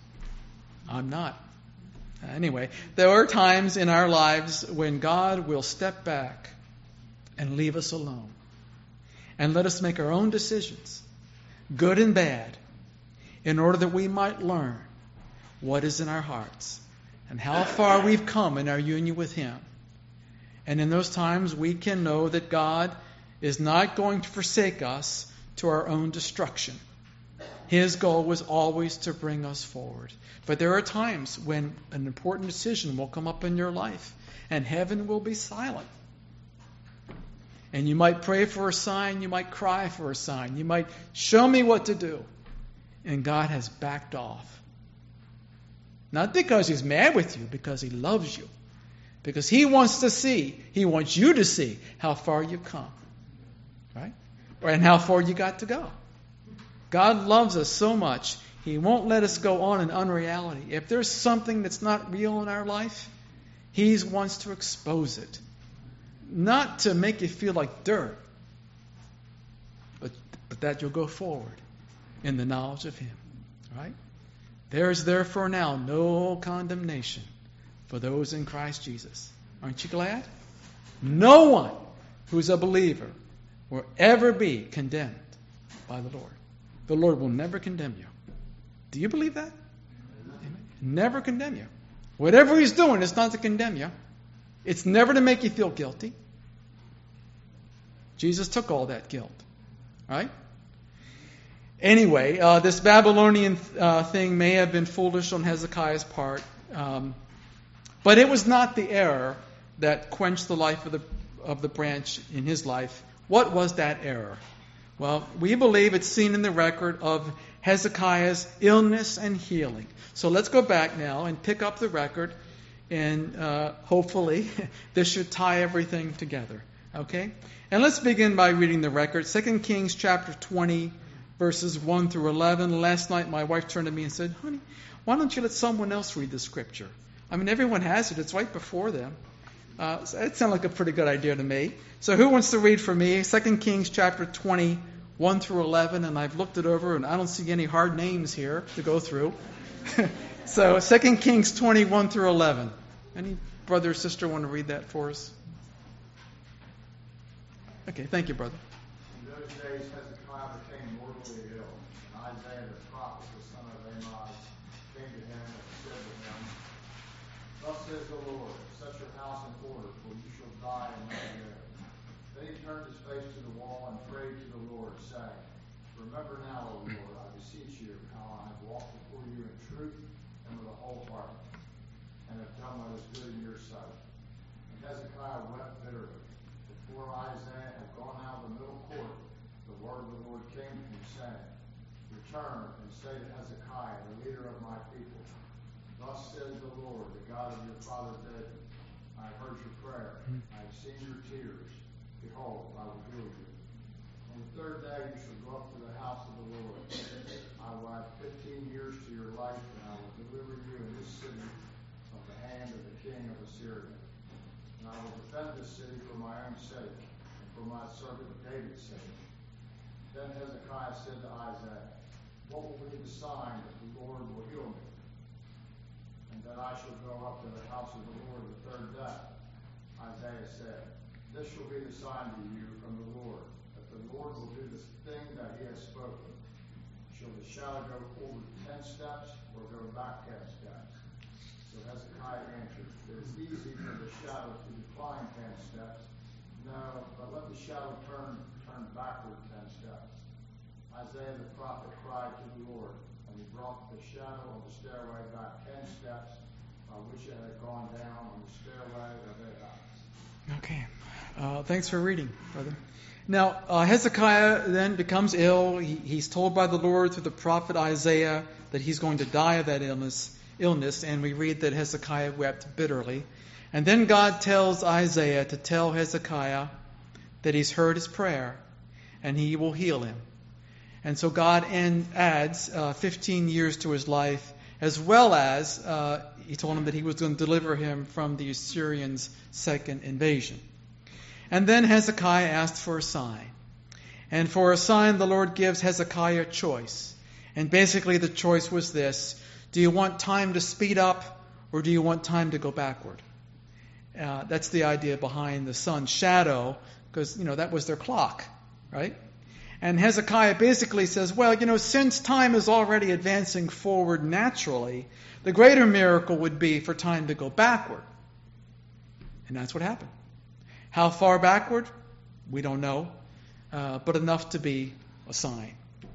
I'm not. Anyway, there are times in our lives when God will step back and leave us alone and let us make our own decisions, good and bad, in order that we might learn what is in our hearts and how far we've come in our union with Him. And in those times, we can know that God is not going to forsake us to our own destruction. His goal was always to bring us forward. But there are times when an important decision will come up in your life, and heaven will be silent. And you might pray for a sign, you might cry for a sign, you might show me what to do. And God has backed off. Not because He's mad with you, because He loves you. Because He wants to see, He wants you to see how far you've come. Right? And how far you got to go. God loves us so much, He won't let us go on in unreality. If there's something that's not real in our life, He wants to expose it. Not to make you feel like dirt, but, but that you'll go forward in the knowledge of Him. Right? There is therefore now no condemnation for those in Christ Jesus. Aren't you glad? No one who's a believer will ever be condemned by the Lord. The Lord will never condemn you. Do you believe that? Amen. Never condemn you. Whatever He's doing, it's not to condemn you. It's never to make you feel guilty. Jesus took all that guilt. Right? Anyway, uh, this Babylonian uh, thing may have been foolish on Hezekiah's part. Um, but it was not the error that quenched the life of the, of the branch in his life. What was that error? Well, we believe it's seen in the record of Hezekiah's illness and healing. So let's go back now and pick up the record, and uh, hopefully this should tie everything together. Okay? And let's begin by reading the record. Second Kings chapter twenty, verses one through eleven. Last night my wife turned to me and said, "Honey, why don't you let someone else read the scripture? I mean, everyone has it. It's right before them." Uh, so that sounded like a pretty good idea to me. So who wants to read for me? Second Kings chapter twenty, one through eleven. And I've looked it over, and I don't see any hard names here to go through. So Second Kings twenty, one through eleven. Any brother or sister want to read that for us? Okay, thank you, brother. In those days, Hezekiah became mortally ill. And Isaiah the prophet, the son of Amoz, came to him and said to him, "Thus says the Lord, set your house in order, for you shall die and not live." Then he turned his face to the wall and prayed to the Lord, saying, "Remember now, O Lord, I beseech you, how I have walked before you in truth and with a whole heart, and have done what is good in your sight." And Hezekiah wept bitterly. Before Isaiah had gone out of the middle court, the word of the Lord came to him, saying, "Return and say to Hezekiah, the leader of my people, Thus says the Lord, the God of your father David, I have heard your prayer, I have seen your tears. Behold, I will heal you. On the third day you shall go up to the house of the Lord. I will add fifteen years to your life, and I will deliver you in this city from the hand of the king of Assyria. And I will defend this city for my own sake, and for my servant David's sake." Then Hezekiah said to Isaiah, "What will be the sign that the Lord will heal me, and that I shall go up to the house of the Lord the third day?" Isaiah said, "This shall be the sign to you from the Lord, that the the Lord will do the thing that he has spoken. Shall the shadow go forward ten steps or go back ten steps? So Hezekiah answered, it is easy for the shadow to decline ten steps. No, but let the shadow turn turn backward ten steps. Isaiah the prophet cried to the Lord, and he brought the shadow of the stairway back ten steps, by which it had gone down on the stairway of Ahaz. Okay. Uh, thanks for reading, brother. Now, uh, Hezekiah then becomes ill. He, he's told by the Lord through the prophet Isaiah that he's going to die of that illness, illness, and we read that Hezekiah wept bitterly. And then God tells Isaiah to tell Hezekiah that he's heard his prayer and he will heal him. And so God end, adds uh, fifteen years to his life, as well as uh, he told him that he was going to deliver him from the Assyrians' second invasion. And then Hezekiah asked for a sign. And for a sign, the Lord gives Hezekiah a choice. And basically the choice was this: do you want time to speed up, or do you want time to go backward? Uh, that's the idea behind the sun's shadow, because, you know, that was their clock, right? And Hezekiah basically says, well, you know, since time is already advancing forward naturally, the greater miracle would be for time to go backward. And that's what happened. How far backward? We don't know, uh, but enough to be a sign.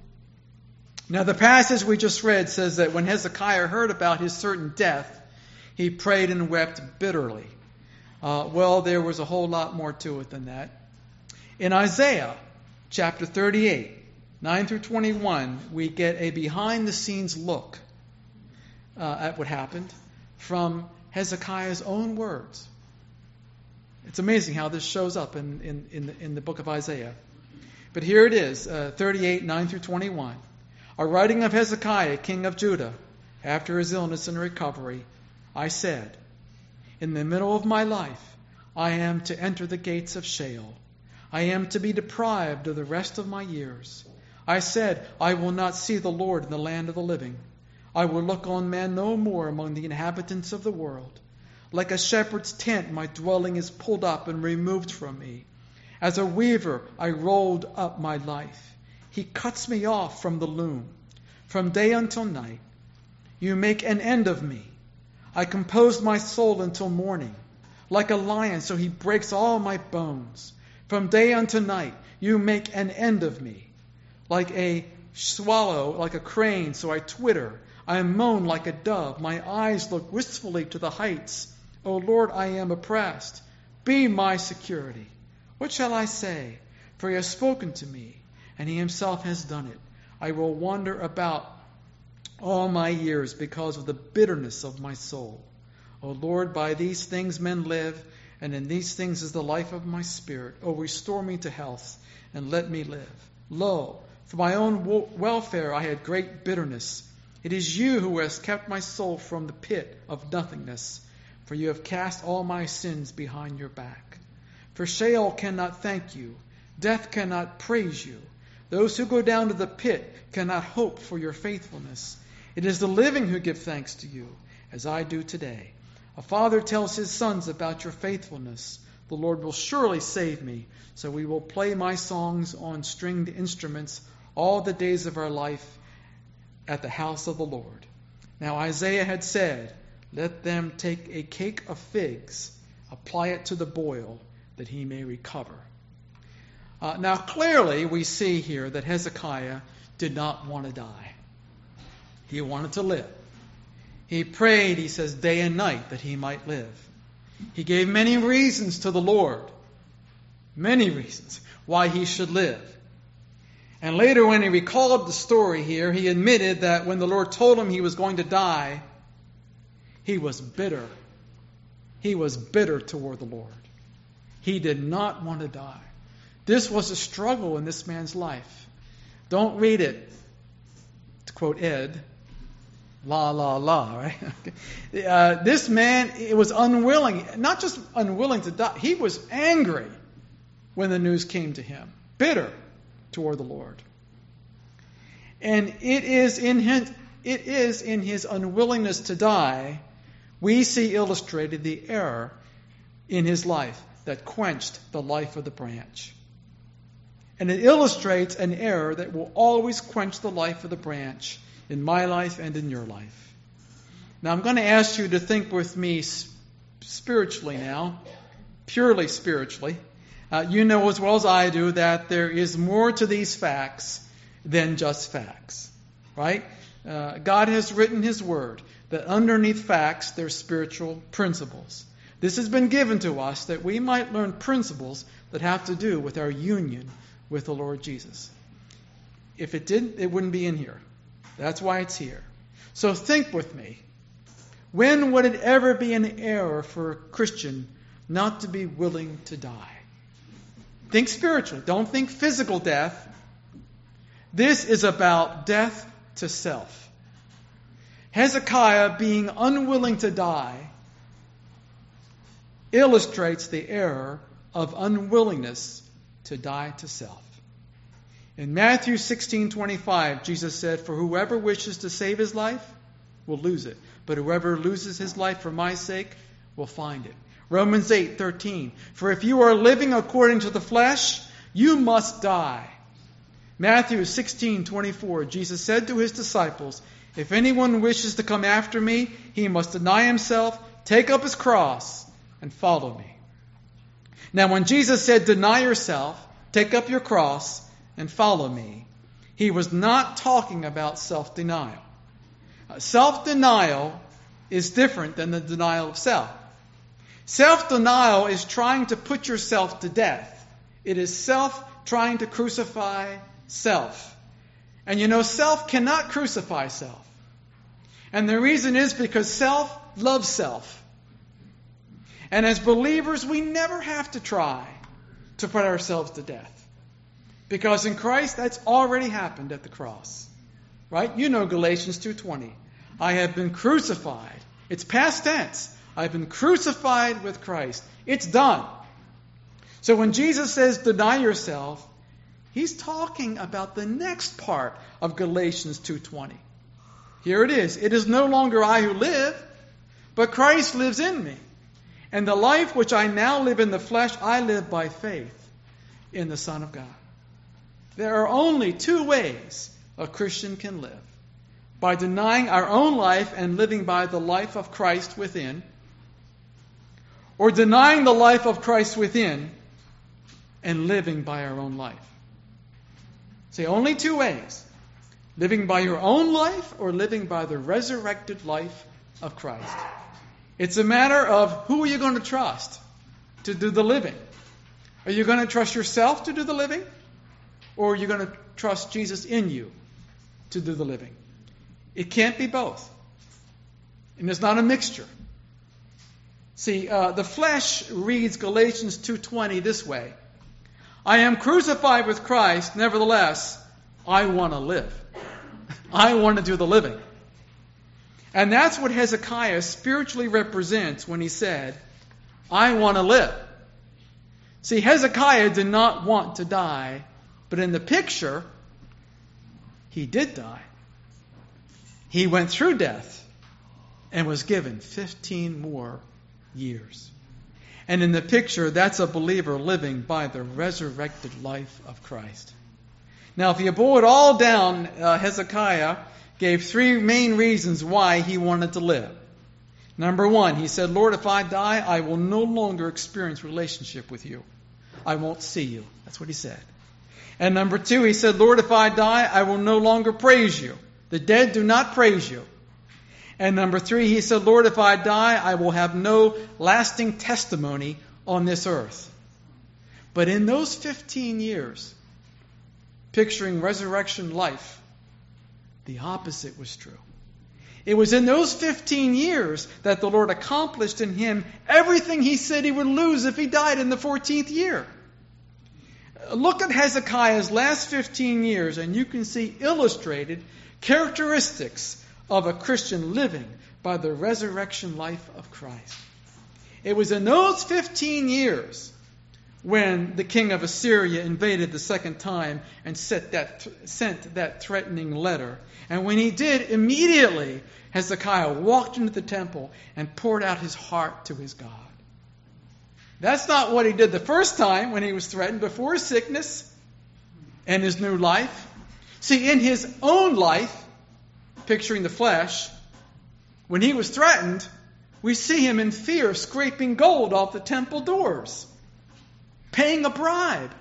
Now, the passage we just read says that when Hezekiah heard about his certain death, he prayed and wept bitterly. Uh, well, there was a whole lot more to it than that. In Isaiah chapter thirty-eight, nine through twenty-one, we get a behind-the-scenes look uh, at what happened from Hezekiah's own words. It's amazing how this shows up in, in, in, the, in the book of Isaiah. But here it is, uh, thirty-eight, nine through twenty-one. A writing of Hezekiah, king of Judah, after his illness and recovery, I said, in the middle of my life, I am to enter the gates of Sheol. I am to be deprived of the rest of my years. I said, I will not see the Lord in the land of the living. I will look on man no more among the inhabitants of the world. Like a shepherd's tent, my dwelling is pulled up and removed from me. As a weaver, I rolled up my life. He cuts me off from the loom. From day until night, you make an end of me. I composed my soul until morning. Like a lion, so he breaks all my bones. From day unto night, you make an end of me. Like a swallow, like a crane, so I twitter. I moan like a dove. My eyes look wistfully to the heights. O Lord, I am oppressed. Be my security. What shall I say? For he has spoken to me, and he himself has done it. I will wander about all my years because of the bitterness of my soul. O Lord, by these things men live, and in these things is the life of my spirit. O restore me to health, and let me live. Lo, for my own welfare I had great bitterness. It is you who has kept my soul from the pit of nothingness, for you have cast all my sins behind your back. For Sheol cannot thank you, death cannot praise you. Those who go down to the pit cannot hope for your faithfulness. It is the living who give thanks to you, as I do today. A father tells his sons about your faithfulness. The Lord will surely save me, so we will play my songs on stringed instruments all the days of our life at the house of the Lord. Now Isaiah had said, let them take a cake of figs, apply it to the boil, that he may recover. Uh, now clearly we see here that Hezekiah did not want to die. He wanted to live. He prayed, he says, day and night that he might live. He gave many reasons to the Lord, many reasons why he should live. And later when he recalled the story here, he admitted that when the Lord told him he was going to die, he was bitter. He was bitter toward the Lord. He did not want to die. This was a struggle in this man's life. Don't read it, to quote Ed, la, la, la, right? uh, this man it was unwilling, not just unwilling to die, he was angry when the news came to him, bitter toward the Lord. And it is in his, it is in his unwillingness to die we see illustrated the error in his life that quenched the life of the branch. And it illustrates an error that will always quench the life of the branch in my life and in your life. Now I'm going to ask you to think with me spiritually now, purely spiritually. Uh, you know as well as I do that there is more to these facts than just facts, right? Uh, God has written His Word that underneath facts there's spiritual principles. This has been given to us that we might learn principles that have to do with our union with the Lord Jesus. If it didn't, it wouldn't be in here. That's why it's here. So think with me. When would it ever be an error for a Christian not to be willing to die? Think spiritually. Don't think physical death. This is about death to self. Hezekiah being unwilling to die illustrates the error of unwillingness to die to self. In Matthew sixteen twenty-five, Jesus said, "For whoever wishes to save his life will lose it, but whoever loses his life for my sake will find it." Romans eight thirteen, "For if you are living according to the flesh, you must die." Matthew sixteen twenty-four, Jesus said to His disciples, "If anyone wishes to come after me, he must deny himself, take up his cross, and follow me." Now when Jesus said, "Deny yourself, take up your cross, and follow me," He was not talking about self-denial. Uh, self-denial is different than the denial of self. Self-denial is trying to put yourself to death. It is self trying to crucify self. And you know, self cannot crucify self. And the reason is because self loves self. And as believers, we never have to try to put ourselves to death. Because in Christ, that's already happened at the cross. Right? You know Galatians two twenty. I have been crucified. It's past tense. I've been crucified with Christ. It's done. So when Jesus says, "Deny yourself," He's talking about the next part of Galatians two twenty. Here it is. "It is no longer I who live, but Christ lives in me. And the life which I now live in the flesh, I live by faith in the Son of God." There are only two ways a Christian can live. By denying our own life and living by the life of Christ within, or denying the life of Christ within and living by our own life. See, only two ways. Living by your own life or living by the resurrected life of Christ. It's a matter of who are you going to trust to do the living. Are you going to trust yourself to do the living? Or are you going to trust Jesus in you to do the living? It can't be both. And there's not a mixture. See, uh, the flesh reads Galatians two twenty this way. "I am crucified with Christ, nevertheless, I want to live." I want to do the living. And that's what Hezekiah spiritually represents when he said, "I want to live." See, Hezekiah did not want to die, but in the picture, he did die. He went through death and was given fifteen more years. And in the picture, that's a believer living by the resurrected life of Christ. Now, if you boil it all down, uh, Hezekiah gave three main reasons why he wanted to live. Number one, he said, "Lord, if I die, I will no longer experience relationship with you. I won't see you." That's what he said. And number two, he said, "Lord, if I die, I will no longer praise you. The dead do not praise you." And number three, he said, "Lord, if I die, I will have no lasting testimony on this earth." But in those fifteen years, picturing resurrection life, the opposite was true. It was in those fifteen years that the Lord accomplished in him everything he said he would lose if he died in the fourteenth year. Look at Hezekiah's last fifteen years and you can see illustrated characteristics of a Christian living by the resurrection life of Christ. It was in those fifteen years when the king of Assyria invaded the second time and sent that, sent that threatening letter. And when he did, immediately Hezekiah walked into the temple and poured out his heart to his God. That's not what he did the first time when he was threatened before his sickness. and his new life. See, in his own life, picturing the flesh, when he was threatened, we see him in fear scraping gold off the temple doors, paying a bribe.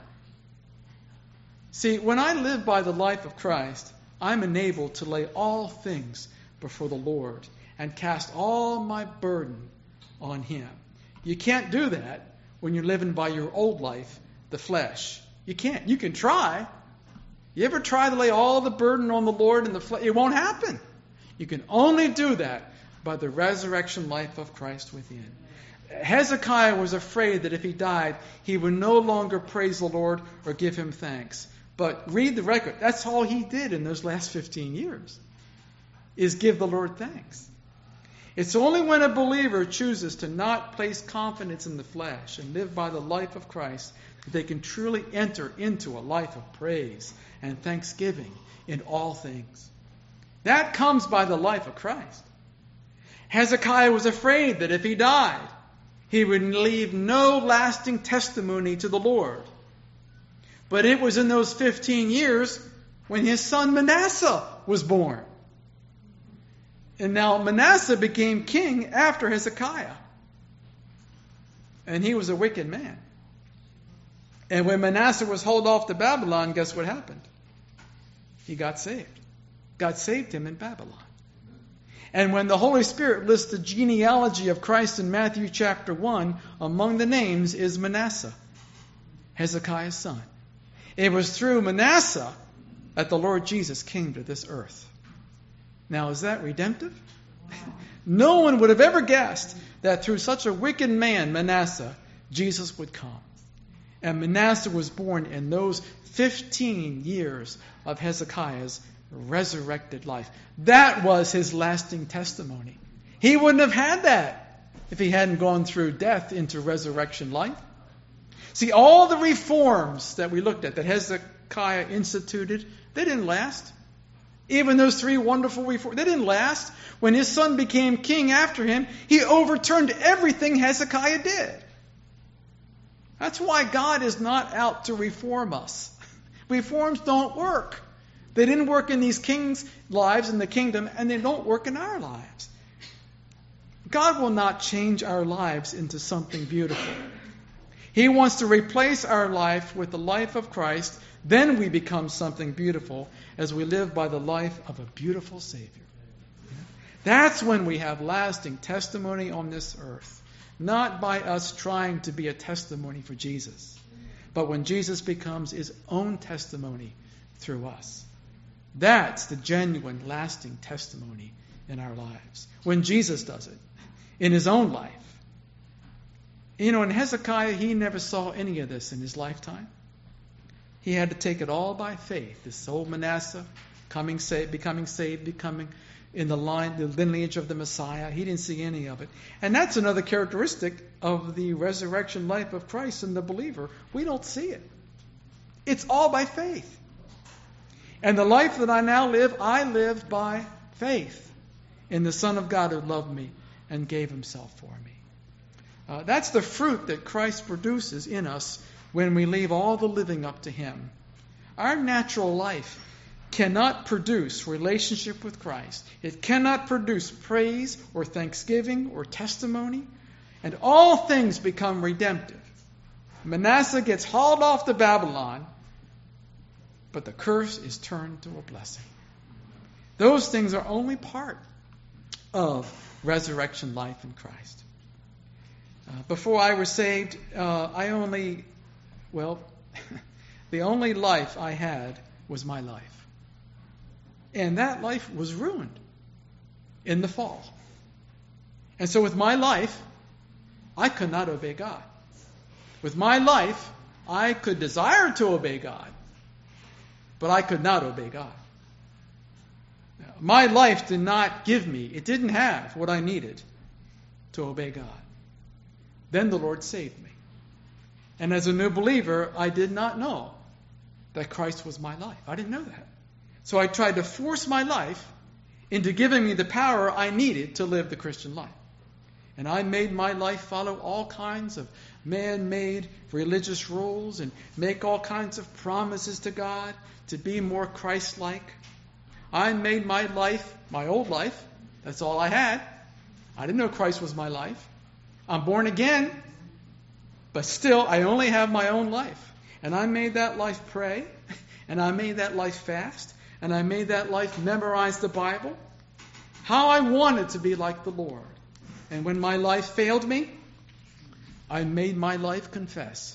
See, when I live by the life of Christ, I'm enabled to lay all things before the Lord and cast all my burden on him. You can't do that when you're living by your old life, the flesh. You can't. You can try. You ever try to lay all the burden on the Lord and the flesh? It won't happen. You can only do that by the resurrection life of Christ within. Hezekiah was afraid that if he died, he would no longer praise the Lord or give him thanks. But read the record. That's all he did in those last fifteen years, is give the Lord thanks. It's only when a believer chooses to not place confidence in the flesh and live by the life of Christ that they can truly enter into a life of praise and thanksgiving in all things. That comes by the life of Christ. Hezekiah was afraid that if he died, he would leave no lasting testimony to the Lord. But it was in those fifteen years when his son Manasseh was born. And now Manasseh became king after Hezekiah. And he was a wicked man. And when Manasseh was hauled off to Babylon, guess what happened? He got saved. God saved him in Babylon. And when the Holy Spirit lists the genealogy of Christ in Matthew chapter one, among the names is Manasseh, Hezekiah's son. It was through Manasseh that the Lord Jesus came to this earth. Now, is that redemptive? No one would have ever guessed that through such a wicked man, Manasseh, Jesus would come. And Manasseh was born in those fifteen years of Hezekiah's resurrected life. That was his lasting testimony. He wouldn't have had that if he hadn't gone through death into resurrection life. See, all the reforms that we looked at, that Hezekiah instituted, they didn't last. Even those three wonderful reforms, they didn't last. When his son became king after him, he overturned everything Hezekiah did. That's why God is not out to reform us. Reforms don't work. They didn't work in these kings' lives in the kingdom, and they don't work in our lives. God will not change our lives into something beautiful. He wants to replace our life with the life of Christ. Then we become something beautiful as we live by the life of a beautiful Savior. That's when we have lasting testimony on this earth. Not by us trying to be a testimony for Jesus, but when Jesus becomes his own testimony through us. That's the genuine, lasting testimony in our lives. When Jesus does it in his own life. You know, in Hezekiah, he never saw any of this in his lifetime. He had to take it all by faith. This old Manasseh coming saved, becoming saved, becoming in the line, the lineage of the Messiah. He didn't see any of it. And that's another characteristic of the resurrection life of Christ and the believer. We don't see it. It's all by faith. And the life that I now live, I live by faith in the Son of God who loved me and gave himself for me. Uh, that's the fruit that Christ produces in us when we leave all the living up to him. Our natural life cannot produce relationship with Christ. It cannot produce praise or thanksgiving or testimony. And all things become redemptive. Manasseh gets hauled off to Babylon, but the curse is turned to a blessing. Those things are only part of resurrection life in Christ. Uh, before I was saved, uh, I only, well, the only life I had was my life. And that life was ruined in the fall. And so with my life, I could not obey God. With my life, I could desire to obey God, but I could not obey God. My life did not give me, it didn't have what I needed to obey God. Then the Lord saved me. And as a new believer, I did not know that Christ was my life. I didn't know that. So I tried to force my life into giving me the power I needed to live the Christian life. And I made my life follow all kinds of man-made religious rules and make all kinds of promises to God to be more Christ-like. I made my life, my old life, that's all I had. I didn't know Christ was my life. I'm born again, but still I only have my own life. And I made that life pray, and I made that life fast, and I made that life memorize the Bible. How I wanted to be like the Lord. And when my life failed me, I made my life confess.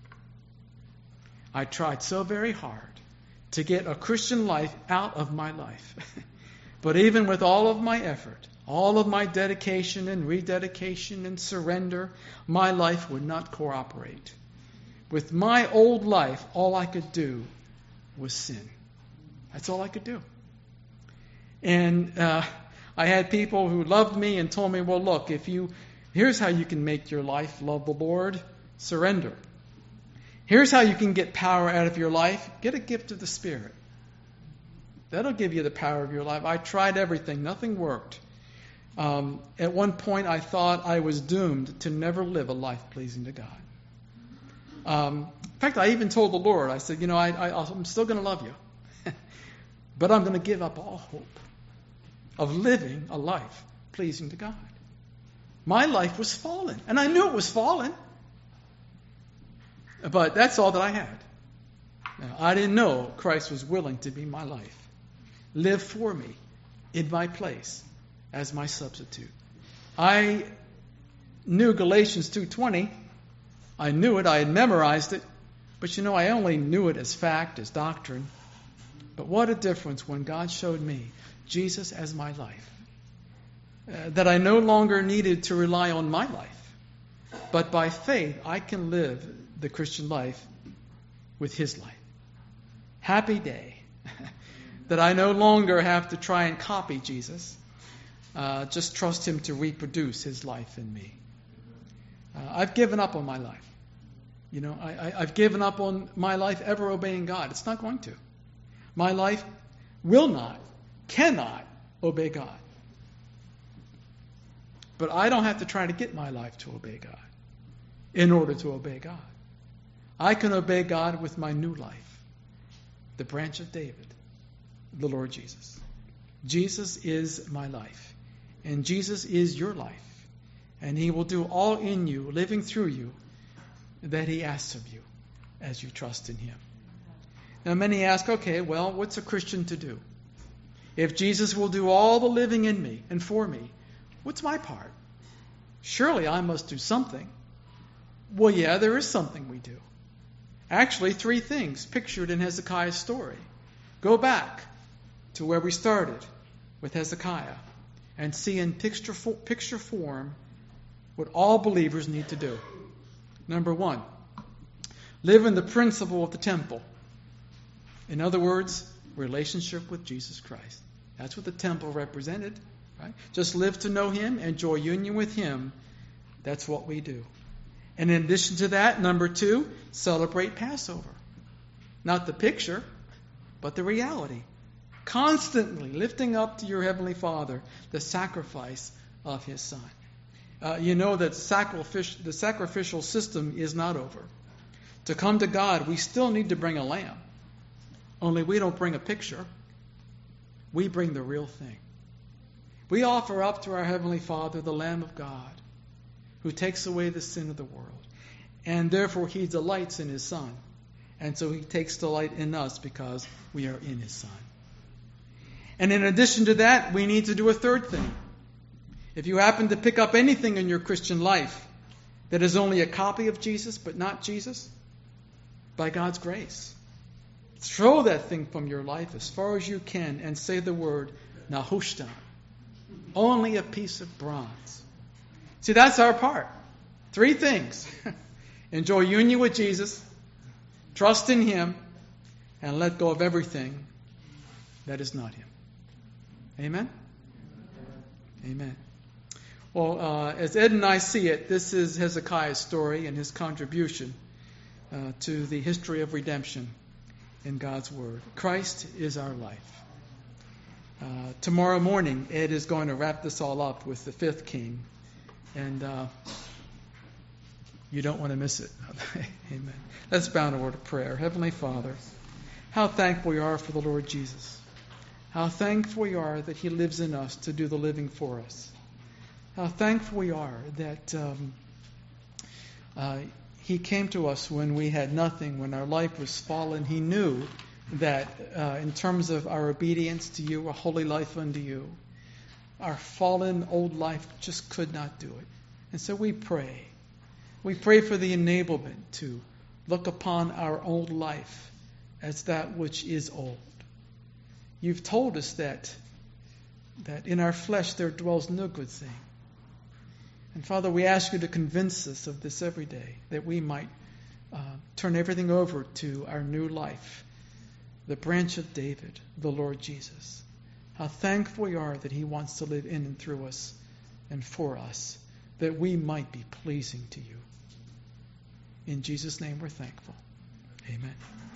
I tried so very hard to get a Christian life out of my life. But even with all of my effort, all of my dedication and rededication and surrender, my life would not cooperate. With my old life, all I could do was sin. That's all I could do. And uh, I had people who loved me and told me, well, look, if you, here's how you can make your life love the Lord. Surrender. Here's how you can get power out of your life. Get a gift of the Spirit. That'll give you the power of your life. I tried everything. Nothing worked. Um, at one point, I thought I was doomed to never live a life pleasing to God. Um, in fact, I even told the Lord, I said, you know, I, I, I'm still going to love you. But I'm going to give up all hope of living a life pleasing to God. My life was fallen, and I knew it was fallen. But that's all that I had. Now, I didn't know Christ was willing to be my life, live for me, in my place, as my substitute. I knew Galatians two twenty. I knew it. I had memorized it. But you know, I only knew it as fact, as doctrine. But what a difference when God showed me Jesus as my life. Uh, that I no longer needed to rely on my life. But by faith, I can live the Christian life with His life. Happy day. That I no longer have to try and copy Jesus. Uh, just trust Him to reproduce His life in me. Uh, I've given up on my life. You know, I, I, I've given up on my life ever obeying God. It's not going to. My life will not, cannot obey God. But I don't have to try to get my life to obey God in order to obey God. I can obey God with my new life, the branch of David, the Lord Jesus. Jesus is my life, and Jesus is your life, and He will do all in you, living through you, that He asks of you as you trust in Him. Now many ask, okay, well, what's a Christian to do? If Jesus will do all the living in me and for me, what's my part? Surely I must do something. Well, yeah, there is something we do. Actually, three things pictured in Hezekiah's story. Go back to where we started with Hezekiah and see in picture, picture form what all believers need to do. Number one, live in the principle of the temple. In other words, relationship with Jesus Christ. That's what the temple represented. Right? Just live to know Him, enjoy union with Him. That's what we do. And in addition to that, number two, celebrate Passover. Not the picture, but the reality. Constantly lifting up to your Heavenly Father the sacrifice of His Son. Uh, you know that sacrific- the sacrificial system is not over. To come to God, we still need to bring a lamb. Only we don't bring a picture. We bring the real thing. We offer up to our Heavenly Father the Lamb of God, who takes away the sin of the world. And therefore He delights in His Son. And so He takes delight in us because we are in His Son. And in addition to that, we need to do a third thing. If you happen to pick up anything in your Christian life that is only a copy of Jesus but not Jesus, by God's grace, throw that thing from your life as far as you can and say the word, Nahushtan. Only a piece of bronze. See, that's our part. Three things. Enjoy union with Jesus, trust in Him, and let go of everything that is not Him. Amen? Amen. Well, uh, as Ed and I see it, this is Hezekiah's story and his contribution uh, to the history of redemption in God's Word. Christ is our life. Uh, tomorrow morning, Ed is going to wrap this all up with the fifth king. And uh, You don't want to miss it. Amen. Let's bow in a word of prayer. Heavenly Father, how thankful we are for the Lord Jesus. How thankful we are that He lives in us to do the living for us. How thankful we are that um, uh, He came to us when we had nothing, when our life was fallen. He knew that uh, in terms of our obedience to You, a holy life unto You, our fallen old life just could not do it. And so we pray. We pray for the enablement to look upon our old life as that which is old. You've told us that, that in our flesh there dwells no good thing. And Father, we ask You to convince us of this every day, that we might uh, turn everything over to our new life, the branch of David, the Lord Jesus. How thankful we are that He wants to live in and through us and for us, that we might be pleasing to You. In Jesus' name we're thankful. Amen.